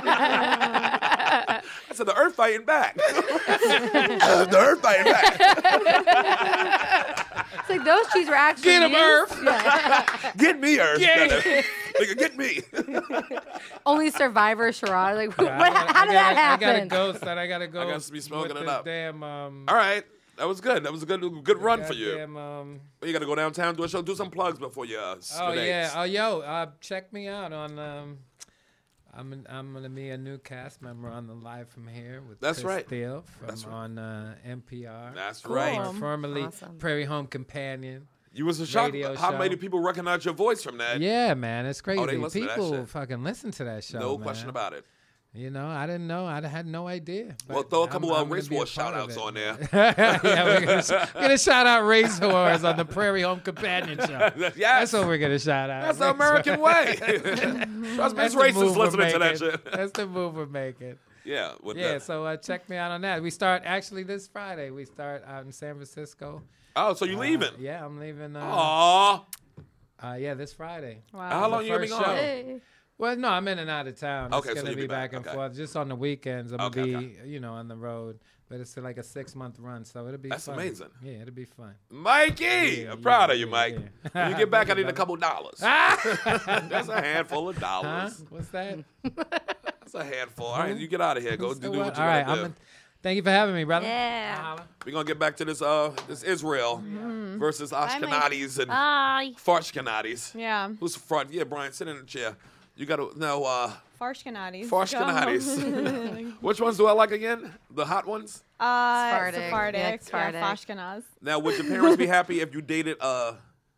I said, the earth fighting back. the earth fighting back.
It's like those trees were actually
Get 'em,
used-
Earth.
Yeah.
Get me, earth.
Yeah.
Nigga, get me.
Only survivor Sherrod. Like, what,
I gotta-
how did
I
that
gotta- I got a
happen?
ghost that I gotta go.
I got to be smoking
with
it
this
up.
Damn. Um,
All right. That was good. That was a good good run for you.
goddamn, Um,
You got to go downtown, do a show, do some plugs before you uh,
oh
spit
yeah.
eggs.
Oh yo. Uh, check me out on. Um, I'm an, I'm gonna be a new cast member on the Live from Here with
That's
Chris
right.
Steele from
That's right.
on uh, N P R.
That's
Cool.
right.
Um,
Formerly
Awesome.
Prairie Home Companion.
You was shocked
Radio
how
show.
many people recognize your voice from that.
Yeah, man, it's crazy.
Oh, they listen to that
People
shit.
fucking listen to that show.
No
man.
question about it.
You know, I didn't know. I had no idea.
Well,
but
throw a
I'm-
couple
I'm
of
gonna
race
be a
war
part
shout
of
outs
it.
on there.
yeah, we're gonna, sh- we're gonna shout out race whores on the Prairie Home Companion Show.
Yes.
That's what we're gonna shout out.
That's the
Race
American
whores.
way. Trust me,
That's
it's
the
racist
move we're
listening to that
making.
shit.
That's the move we're making.
Yeah. With
Yeah,
that.
so uh, check me out on that. We start actually this Friday. We start out in San Francisco.
Oh, so you
Uh,
leaving?
yeah, I'm leaving. Uh,
Aw.
uh, yeah, this Friday.
Wow.
How long
the
you gonna be
first
gone?
show.
Hey.
Well, no, I'm in and out of town.
Okay,
It's
so
gonna
you'll
be
be
back,
back,
and
okay.
forth. Just on the weekends, I'm
Okay,
gonna be, you know, on the road. But it's like a six month run, so it'll be.
That's
fun.
amazing.
Yeah, it'll be fun.
Mikey,
Yeah,
I'm proud
yeah,
of you,
yeah,
Mike.
yeah.
When you get back, I need a
Brother.
couple dollars.
Ah!
That's a handful of
Huh?
dollars.
What's that?
That's a handful. All right, you get out of here. Go
So
do
what?
what you
All right,
gotta
I'm.
do.
A, thank you for having me, brother.
Yeah.
We're gonna get back to this uh this Israel versus
Mike.
Ashkenazis and
Bye.
Farshkenazis.
Yeah.
Who's front? Yeah, Brian, sit in the chair. You gotta no uh
Farshkenazis.
Farshkenazis. Which ones do I like again? The hot ones?
Uh,
Sephardic.
Sephardic.
Yeah,
Yeah,
Sephardic.
Fashkenaz.
Now, would your parents be happy if you dated uh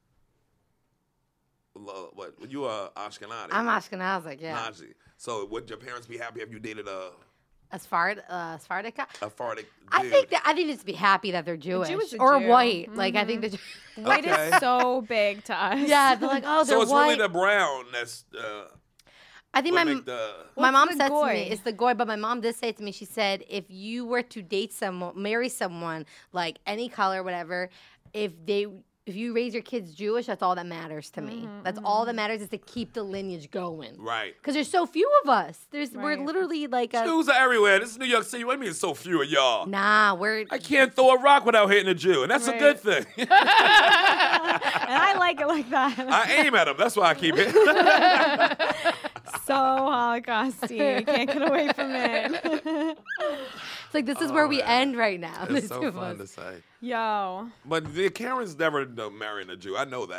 lo- what? You are Ashkenazi.
I'm Ashkenazic, yeah.
Nazi. So, would your parents be happy if you dated a
As far uh, Sephardic.
a Fardic dude?
I think that I think it's to be happy that they're Jewish,
Jew is a
or
Jew.
white. Like I think that.
White
Okay.
is so big to us.
Yeah, they're like, oh, they're
so it's
white.
really the brown that's uh,
I think
what
my
make the
my
What's
mom
the
said to
goy?
me, it's the goy, but my mom did say to me, she said, if you were to date someone, marry someone, like any color, whatever, if they, if you raise your kids Jewish, that's all that matters to me.
Mm-hmm,
That's all that matters is to keep the lineage going.
right.
Because there's so few of us. There's we're
Right.
literally like a
Jews are everywhere. This is New York City. What do you mean so few of y'all?
nah. We're
I can't throw a rock without hitting a Jew, and that's a
Right.
good thing.
And I like it like that.
I aim at them. That's why I keep it.
So Holocausty. Can't get away from it.
it's like this is where we end right now. the
It's so
two of
fun to
us.
say.
Yo.
But the Karen's never uh, marrying a Jew. I know that.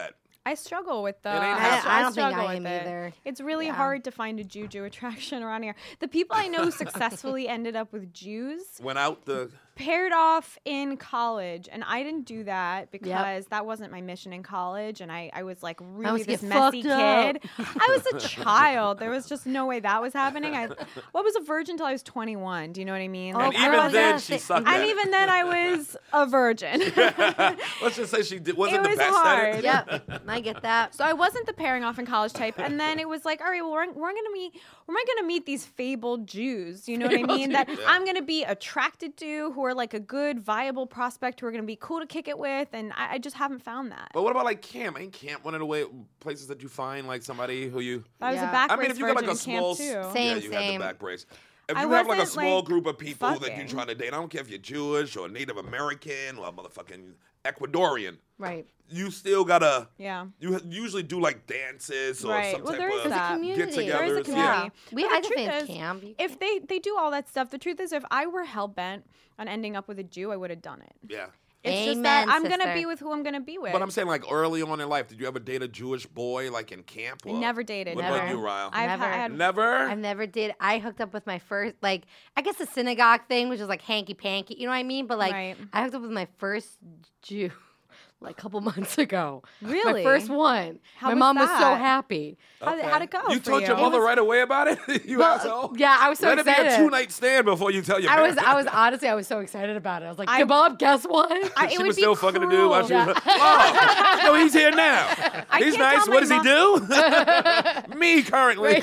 I struggle with the.
It ain't
I,
happening.
I don't think
struggle
I
with
am
it.
either.
It's really
Yeah.
hard to find a Juju attraction around here. The people I know who successfully ended up with Jews
Went out the.
paired off in college, and I didn't do that because that wasn't my mission in college, and I, I was like really
was
this
get
messy
fucked
kid.
up.
I was a child. There was just no way that was happening. I, well, I was a virgin until I was twenty-one. Do you know what I mean?
And
Like, I
even
wasn't-
then, she sucked at
and
it.
even then, I was a virgin.
Let's just say she did, wasn't
It
the
was
best
hard.
at it.
Yep, I get that.
So I wasn't the pairing off in college type, and then it was like, all right, well, we're, we're gonna meet, we're gonna meet these fabled Jews. You know what I mean? That I'm gonna be attracted to, who are like a good, viable prospect, who are gonna be cool to kick it with, and I, I just haven't found that.
But what about like camp? Ain't camp one of the way places that you find like somebody who you?
I was
Yeah.
a back
I mean,
brace
if you got like
virgin
a small,
in camp too.
Same,
yeah, you had
same.
the back brace. If
I
you have like a
wasn't,
small
like,
group of people that
fucking.
you're trying to date, I don't care if you're Jewish or Native American or motherfucking Ecuadorian.
Right.
You still gotta.
Yeah.
You ha- usually do like dances or
Right.
some
Well,
type
there is
of
that.
community.
get-togethers.
There is a
Yeah.
community.
We-
But
I
the
think
truth
it's
is,
camp. You
if they they do all that stuff, the truth is, if I were hell bent on ending up with a Jew, I would have done it.
Yeah.
It's just that
Amen,
I'm gonna
sister.
be with who I'm gonna be with.
But I'm saying like early on in life, did you ever date a Jewish boy like in camp?
I
or-
never dated.
What
never.
about you, Ryle?
I've
Never.
had
Never.
I've never did. I hooked up with my first, like, I guess the synagogue thing, which is like hanky panky. You know what I mean? But like,
Right.
I hooked up with my first Jew like a couple months ago.
Really?
My first one.
How
my
was
mom was so
that?
happy.
How'd, it- how'd it go?
You
for
told your
you?
mother right away about it? You
Well,
asshole.
yeah, I was so
Let it
excited.
be a two night stand before you tell your
I was,
parents.
I was honestly, I was so excited about it. I was like,
I-
Kebab, guess what?
I, it
She
would
was
be
still fucking to do while she
cruel.
was. Oh, no, he's here now.
I
He's
can't
nice.
tell
What does
my
he do? Me currently.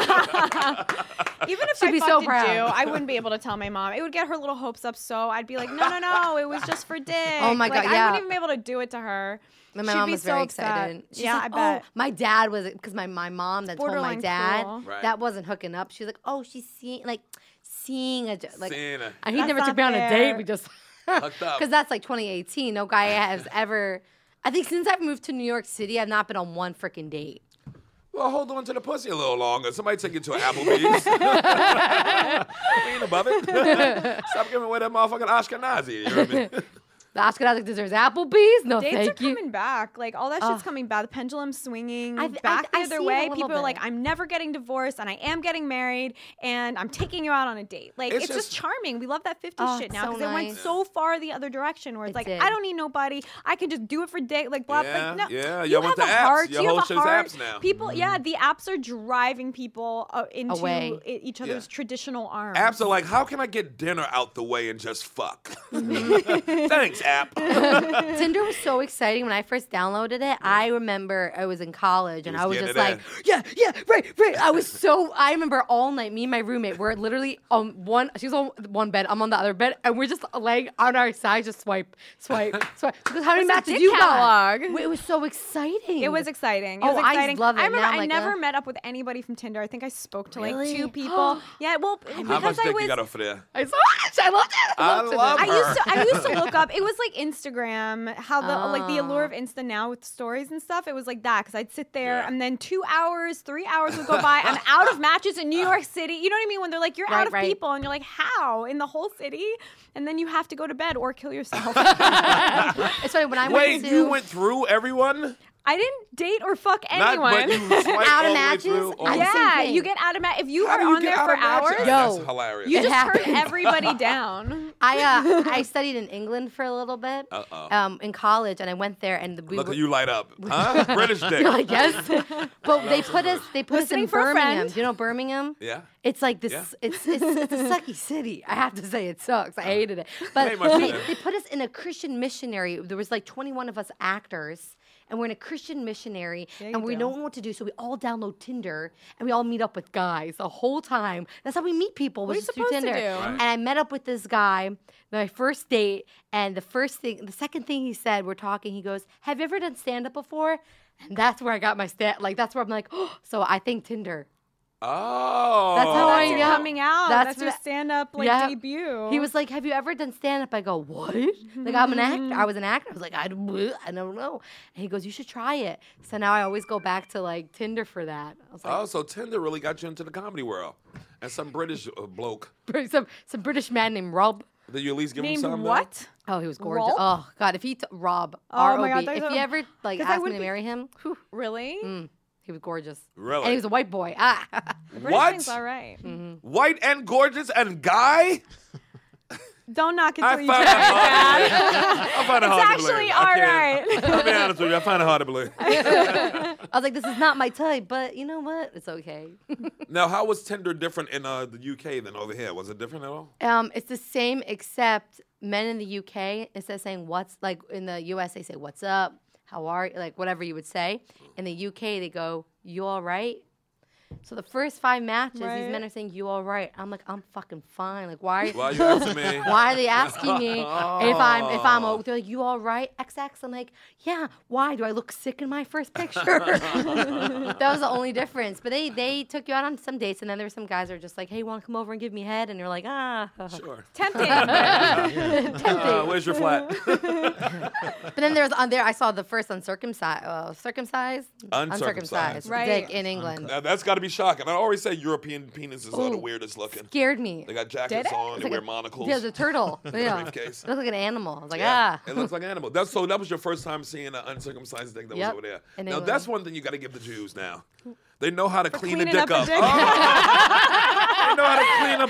Even if
She'd
I
be
fucked
so
a
proud.
Jew, I wouldn't be able to tell my mom. It would get her little hopes up. So I'd be like, no, no, no, it was just for dick.
Oh my
Like,
God,
I
yeah.
wouldn't even be able to do it to her.
And my
She'd
mom
be
was
so
very
upset.
excited. She's
Yeah,
like,
I bet.
Oh, my dad was, because my, my mom that told my
Borderline
dad
cruel.
Right.
that wasn't hooking up. She was like, oh, she's seeing, like, seeing a, like,
Seeing a-
and he
That's
never
not
took me on a
fair.
date. We just,
Hooked up.
because that's like twenty eighteen. No guy has ever, I think since I've moved to New York City, I've not been on one freaking date.
Well, hold on to the pussy a little longer. Somebody take you to an Applebee's. We ain't above it. Stop giving away that motherfucking Ashkenazi. You know what I mean?
The Ashkenazi deserves Applebee's? No,
Dates
thank
are
you.
coming back. Like all that shit's
Ugh.
coming back. The pendulum's swinging
I th- I
back
th- I
the other
see it a
way.
little
People are like,
bit.
I'm never getting divorced, and I am getting married, and I'm taking you out on a date. Like
It's
it's, just,
just-
charming. We love that fifty
Oh,
shit
it's
now
so
because it went
nice.
so far the other direction, where it's
It
like
did.
I don't need nobody. I can just do it for dick. Like blah.
Yeah,
like, no,
yeah,
You
y'all want
have
the
a
apps.
heart.
Your
You
whole
have a
shit's
heart.
apps now.
People, yeah, the apps are driving people uh, into
Away.
i- each other's
Yeah.
traditional arms.
Apps are like, how can I get dinner out the way and just fuck? Thanks, app.
Tinder was so exciting when I first downloaded it. I remember I was in college and
was
I was
getting
just
it
like, yeah, yeah, right, right. I was so, I remember all night, me and my roommate were literally on one, she was on one bed, I'm on the other bed, and we're just laying on our side, just swipe, swipe, swipe. Because how many
It's a
matches
dick
you got?
catalog.
It was so exciting.
It was exciting. It
Oh,
was
I
exciting.
love it.
I remember
Now I'm
I
like,
never
uh,
met up with anybody from Tinder. I think I spoke to like
Really?
two people. Yeah, well,
How
because
much
I
dick
was.
you got up for there?
I so much. I loved it.
I
loved it.
love
I
her.
used to I used to look up. It was like Instagram, how the like the allure of
Oh.
Insta now with stories and stuff. It was like that because I'd sit there
Yeah.
and then two hours, three hours would go by. I'm out of matches in New York City. You know what I mean? When they're like, you're
Right,
out of
right.
people, and you're like, how in the whole city? And then you have to go to bed or kill yourself.
It's funny when I
Wait,
went to
you went through everyone?
I didn't date or fuck
Not,
anyone.
but you swiped
Out
all
of
the way
matches?
through?
I-
Oh.
the same
yeah,
thing.
you get out of match if you
How
are
do you
on
get
there
out
for
of matches?
hours.
Yo.
That's hilarious.
You
It
just
happens.
turn everybody down.
I uh, I studied in England for a little bit
Uh-oh.
um, in college, and I went there, and the, we
Look
were,
at you light up. Huh? British dick.
You're like, yes. But they put us they put us
Listening
in
for a
Birmingham.
friend.
Do you know Birmingham?
Yeah.
It's like this.
Yeah.
It's, it's it's a sucky city. I have to say, it sucks. I hated it. But
Ain't much
they,
there.
they put us in a Christian missionary. There was like twenty-one of us actors, and we're in a Christian missionary,
Yeah, you
and we
do.
don't know what to do. So we all download Tinder, and we all meet up with guys the whole time. That's how we meet people.
What are
Was
you
just through
supposed to
Tinder.
do? Right.
And I met up with this guy, my first date, and the first thing, the second thing he said, we're talking. He goes, "Have you ever done stand up before?" And that's where I got my stand. Like that's where I'm like, oh, so I think Tinder.
Oh.
That's how I
That's your
know.
coming out.
That's
That's, your
what-
stand up like
Yeah.
debut.
He was like, "Have you ever done stand up?" I go, "What?" Like I'm an actor. I was an actor. I was like, "I don't, I don't know." And he goes, "You should try it." So now I always go back to like Tinder for that. I was like,
Oh, so Tinder really got you into the comedy world. And some British uh, bloke.
some some British man named Rob.
Did you at least give him
Named
some? though?
what?
Oh, he was gorgeous.
Rolp?
Oh God, if he t- Rob
Oh,
R O
my God,
B,
that
if
was
he
a-
ever like
'cause I
asked
would
me to
be-
marry him, whew,
Really?
mm, he was gorgeous.
Really?
And he was a white boy. Ah.
British
What?
thing's all right.
White and gorgeous and guy?
Don't knock it
I
till you
find
try
it
it,
hard.
Dad.
I find it
It's
hard
actually
to believe.
all
I can't.
right.
I'll be honest with you. I find it hard to believe.
I was like, this is not my type, but you know what? It's okay.
Now, how was Tinder different in uh, the U K than over here? Was it different at all?
Um, it's the same except men in the U K, instead of saying what's, like in the U S, they say, what's up? How are you? Like whatever you would say. In the U K, they go, you all right? So the first five matches,
Right.
these men are saying, you all right? I'm like, I'm fucking fine. Like, why?
Why are you asking me?
Why are they asking me if I'm if I'm o- they're like, you all right? X X. I'm like, yeah. Why do I look sick in my first picture? That was the only difference. But they they took you out on some dates, and then there were some guys that are just like, hey, want to come over and give me head? And you're like, ah.
Sure.
Tempting.
Uh, where's your flat?
But then there's on there I saw the first uncircumcised, uh, circumcised,
Uncircumcised.
Right.
dick in England.
Now, that's got to be shocking. I always say European penises are the
Ooh.
weirdest looking.
Scared me.
They got jackets
Did it?
on.
It's
They
like
wear
a-
monocles.
There's a turtle. Yeah.
briefcase.
It looked like an animal. I was like,
Yeah,
ah.
it looks like an animal. That's so. That was your first time seeing an uncircumcised dick that
Yep,
was over there.
in
Now
England.
that's one thing you got to give the Jews now. They know how to clean the
cleaning
dick
up a
up.
dick.
Oh, they know how to clean up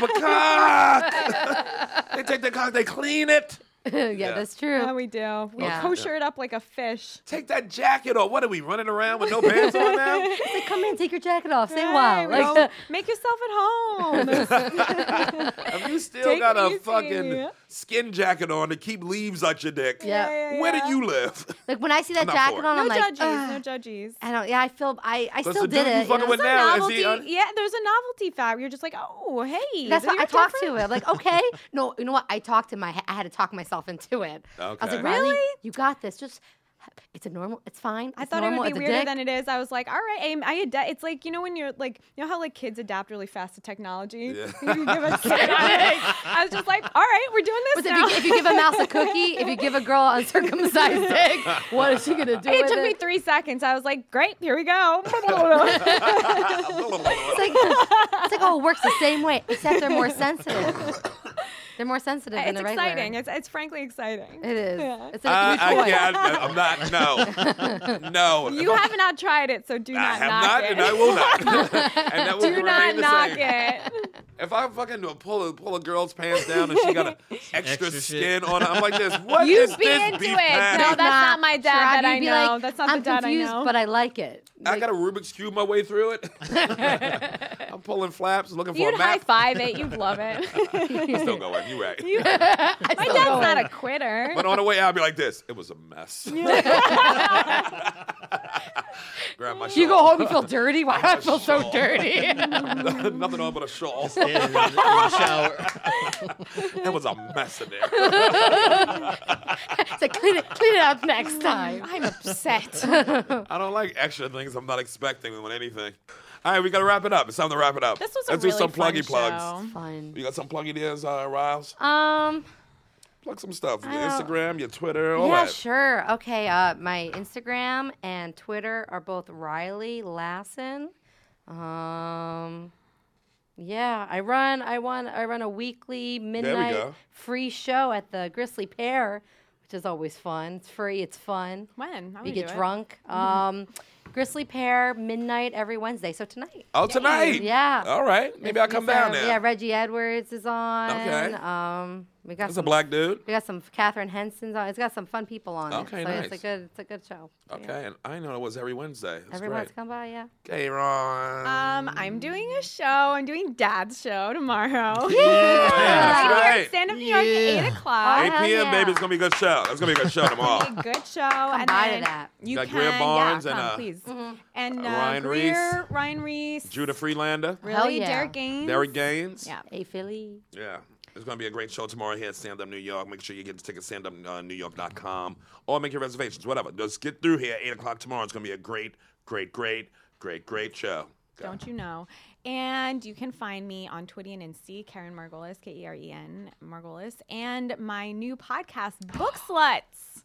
a cock. They take the cock, they clean it.
yeah, that's true.
Yeah, we do. We
Yeah.
kosher it up like a fish.
Take that jacket off. What are we running around with no pants on now?
Like, come in, take your jacket off. Stay a
Hey,
while.
we
Like,
go, make yourself at home.
Have you still
Take
got
it
a
easy.
fucking skin jacket on to keep leaves out your dick?
Yeah.
Yeah, yeah,
Where
yeah.
do you live?
like when I see that
I'm not
jacket
for it.
on,
No
I'm like,
judges.
"Ugh."
No judges.
I don't. Yeah, I feel. I. I
That's
still
the
did
dude you
it. You
fucking
know?
with
There's a
now, is
novelty.
he un-
yeah, there's a novelty factor. You're just like, oh, hey.
That's why
you're
I talked to
different.
him. Like, okay, no, you know what? I talked to my. I had to talk myself into it. I was
Okay.
like, Riley,
Really?
you got this. Just, it's a normal. It's fine.
I
It's
thought it
normal.
would
It's
be
a
weirder
dick.
than it is. I was like, all right, I, I adapt. It's like, you know, when you're like, you know how like kids adapt really fast to technology?
Yeah.
You give a kid I was just like, all right, we're doing this
But if
now.
you, if you give a mouse a cookie, if you give a girl a uncircumcised dick, what is she gonna do
it
with
took me
it?
three seconds. I was like, great, here we go.
It's like, it's like, oh, it works the same way, except they're more sensitive. They're more sensitive than
it's
the regular.
exciting. It's, it's frankly exciting.
It is.
Yeah.
It's like
I,
a
I
new toy.
can't. I'm not. No. No.
You
If I-
have not tried it, so do
I
not
have
knock
not,
it.
and I will not. And that will
do
remain
not
the
knock
same.
it.
If I fucking do a pull a, pull a girl's pants down and she got a extra,
Extra shit.
skin on her, I'm like this. What
You
is
be
this
into
beef
it.
patty?
No, that's not my dad
Try
that
to
I
be
know.
like,
That's not
I'm
the dad I
confused,
know.
but I like it.
I
Like,
got a Rubik's cube my way through it. I'm pulling flaps, looking for
You'd
a
high
map.
five it. You'd love it.
I'm still going. You right.
My dad's not a quitter.
But on the way out, I'd be like this. It was a mess. Grab my shawl.
you go home, you feel dirty. Why do I feel so
shawl.
dirty?
Nothing on but a shawl.
Standing in the, in the shower.
It was a mess in there.
It's like, clean it, clean it up next time.
I'm upset.
I don't like extra things I'm not expecting with anything. All right, we got to wrap it up. It's time to wrap it up.
This was a
Let's
really
do some
fun
pluggy plugs.
show.
Fun.
You got some plug ideas, uh, Riles?
Um.
Plug some stuff. Your
don't-
Instagram, your Twitter, all
Yeah,
that.
sure. Okay. Uh, my Instagram and Twitter are both Riley Lassen. Um. Yeah, I run. I run. I run a weekly midnight
go.
free show at the Grizzly Pear, which is always fun. It's free. It's fun.
When? I
You
would
get
do it.
drunk. Um, Grizzly Pear midnight every Wednesday. So tonight.
Oh, tonight?
Yeah.
All right. Maybe I'll come
It's,
down
uh,
there.
Yeah, Reggie Edwards is on.
Okay.
Um, we got
That's a
some,
black dude.
We got some Catherine Henson's on. It's got some fun people on
Okay,
it. So
nice.
it's a good. It's a good show. So,
Okay,
yeah.
and I know it was every Wednesday. That's
Everyone's
great.
come by. Yeah.
Okay, Ron.
Um, I'm doing a show. I'm doing Dad's show tomorrow.
Yeah,
Right here
that's
at
right.
Stand Up New York at
Yeah.
eight o'clock.
eight
hell
p.m.,
yeah.
baby. It's going to be a good show. It's going to be a good show tomorrow.
Be a good show. and
by to
then
that.
You
Got
can,
Greer Barnes
yeah,
and,
come,
uh,
please.
Mm-hmm.
And uh,
Ryan
Greer,
Reese.
Ryan Reese,
Judah Freelander.
really,
Hell yeah.
Derek Gaines.
Derek Gaines.
Yeah.
Hey Philly.
Yeah. It's going to be a great show tomorrow here at Stand Up New York. Make sure you get the tickets at stand up new york dot com or make your reservations, whatever. Just get through here at eight o'clock tomorrow. It's going to be a great, great, great, great, great show. Go.
Don't you know? And you can find me on Twitter and Insta, Karen Margolis, K E R E N, Margolis, and my new podcast, Book Sluts.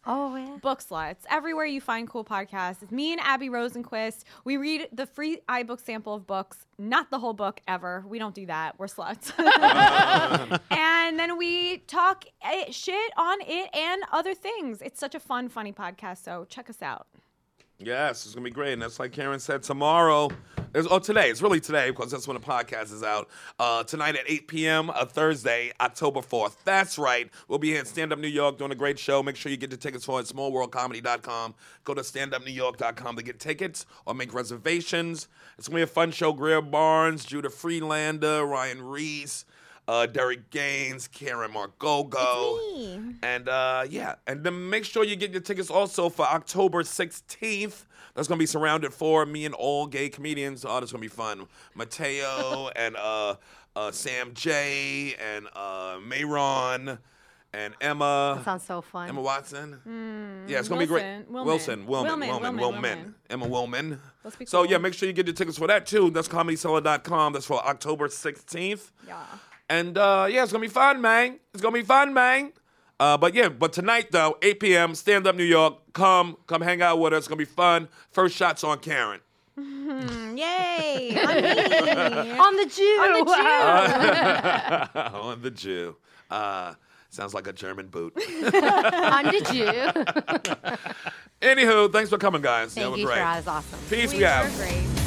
Oh, yeah.
Book Sluts. Everywhere you find cool podcasts. It's me and Abby Rosenquist. We read the free iBook sample of books, not the whole book ever. We don't do that. We're sluts. And then we talk it, shit on it and other things. It's such a fun, funny podcast, so check us out.
Yes, it's going to be great. And that's like Karen said, tomorrow, is, oh, today, it's really today because that's when the podcast is out. Uh, tonight at eight p.m., uh, Thursday, October fourth. That's right. We'll be here in Stand Up New York doing a great show. Make sure you get the tickets for it at small world comedy dot com. Go to stand up new york dot com to get tickets or make reservations. It's going to be a fun show. Greer Barnes, Judah Friedlander, Ryan Reese. Uh, Derek Gaines, Karen Margogo.
It's me.
And uh, yeah, and then make sure you get your tickets also for October sixteenth. That's going to be surrounded for me and all gay comedians. Oh, that's going to be fun. Mateo and uh, uh, Sam J and uh, Mayron and Emma.
That sounds so fun.
Emma Watson.
Mm,
Yeah, it's going to be great.
Wilson,
Wilson, Wilman,
Wilman,
Wilman,
Wilman,
Wilman.
Wilman.
Emma Wilman.
Let's be
So
cool.
yeah, make sure you get your tickets for that too. That's comedy seller dot com. That's for October sixteenth.
Yeah.
And uh, yeah, it's gonna be fun, man. It's gonna be fun, man. Uh, but yeah, but tonight though, eight p.m. Stand Up New York. Come, come hang out with us. It's gonna be fun. First shots on Karen.
Mm, yay. On me.
On the Jew.
On the Jew.
On the Jew. Uh, sounds like a German boot.
On the Jew.
Anywho, thanks for coming, guys.
Thank
That was
you,
great.
Shiraz. Awesome.
Peace. We,
We
out.
were great.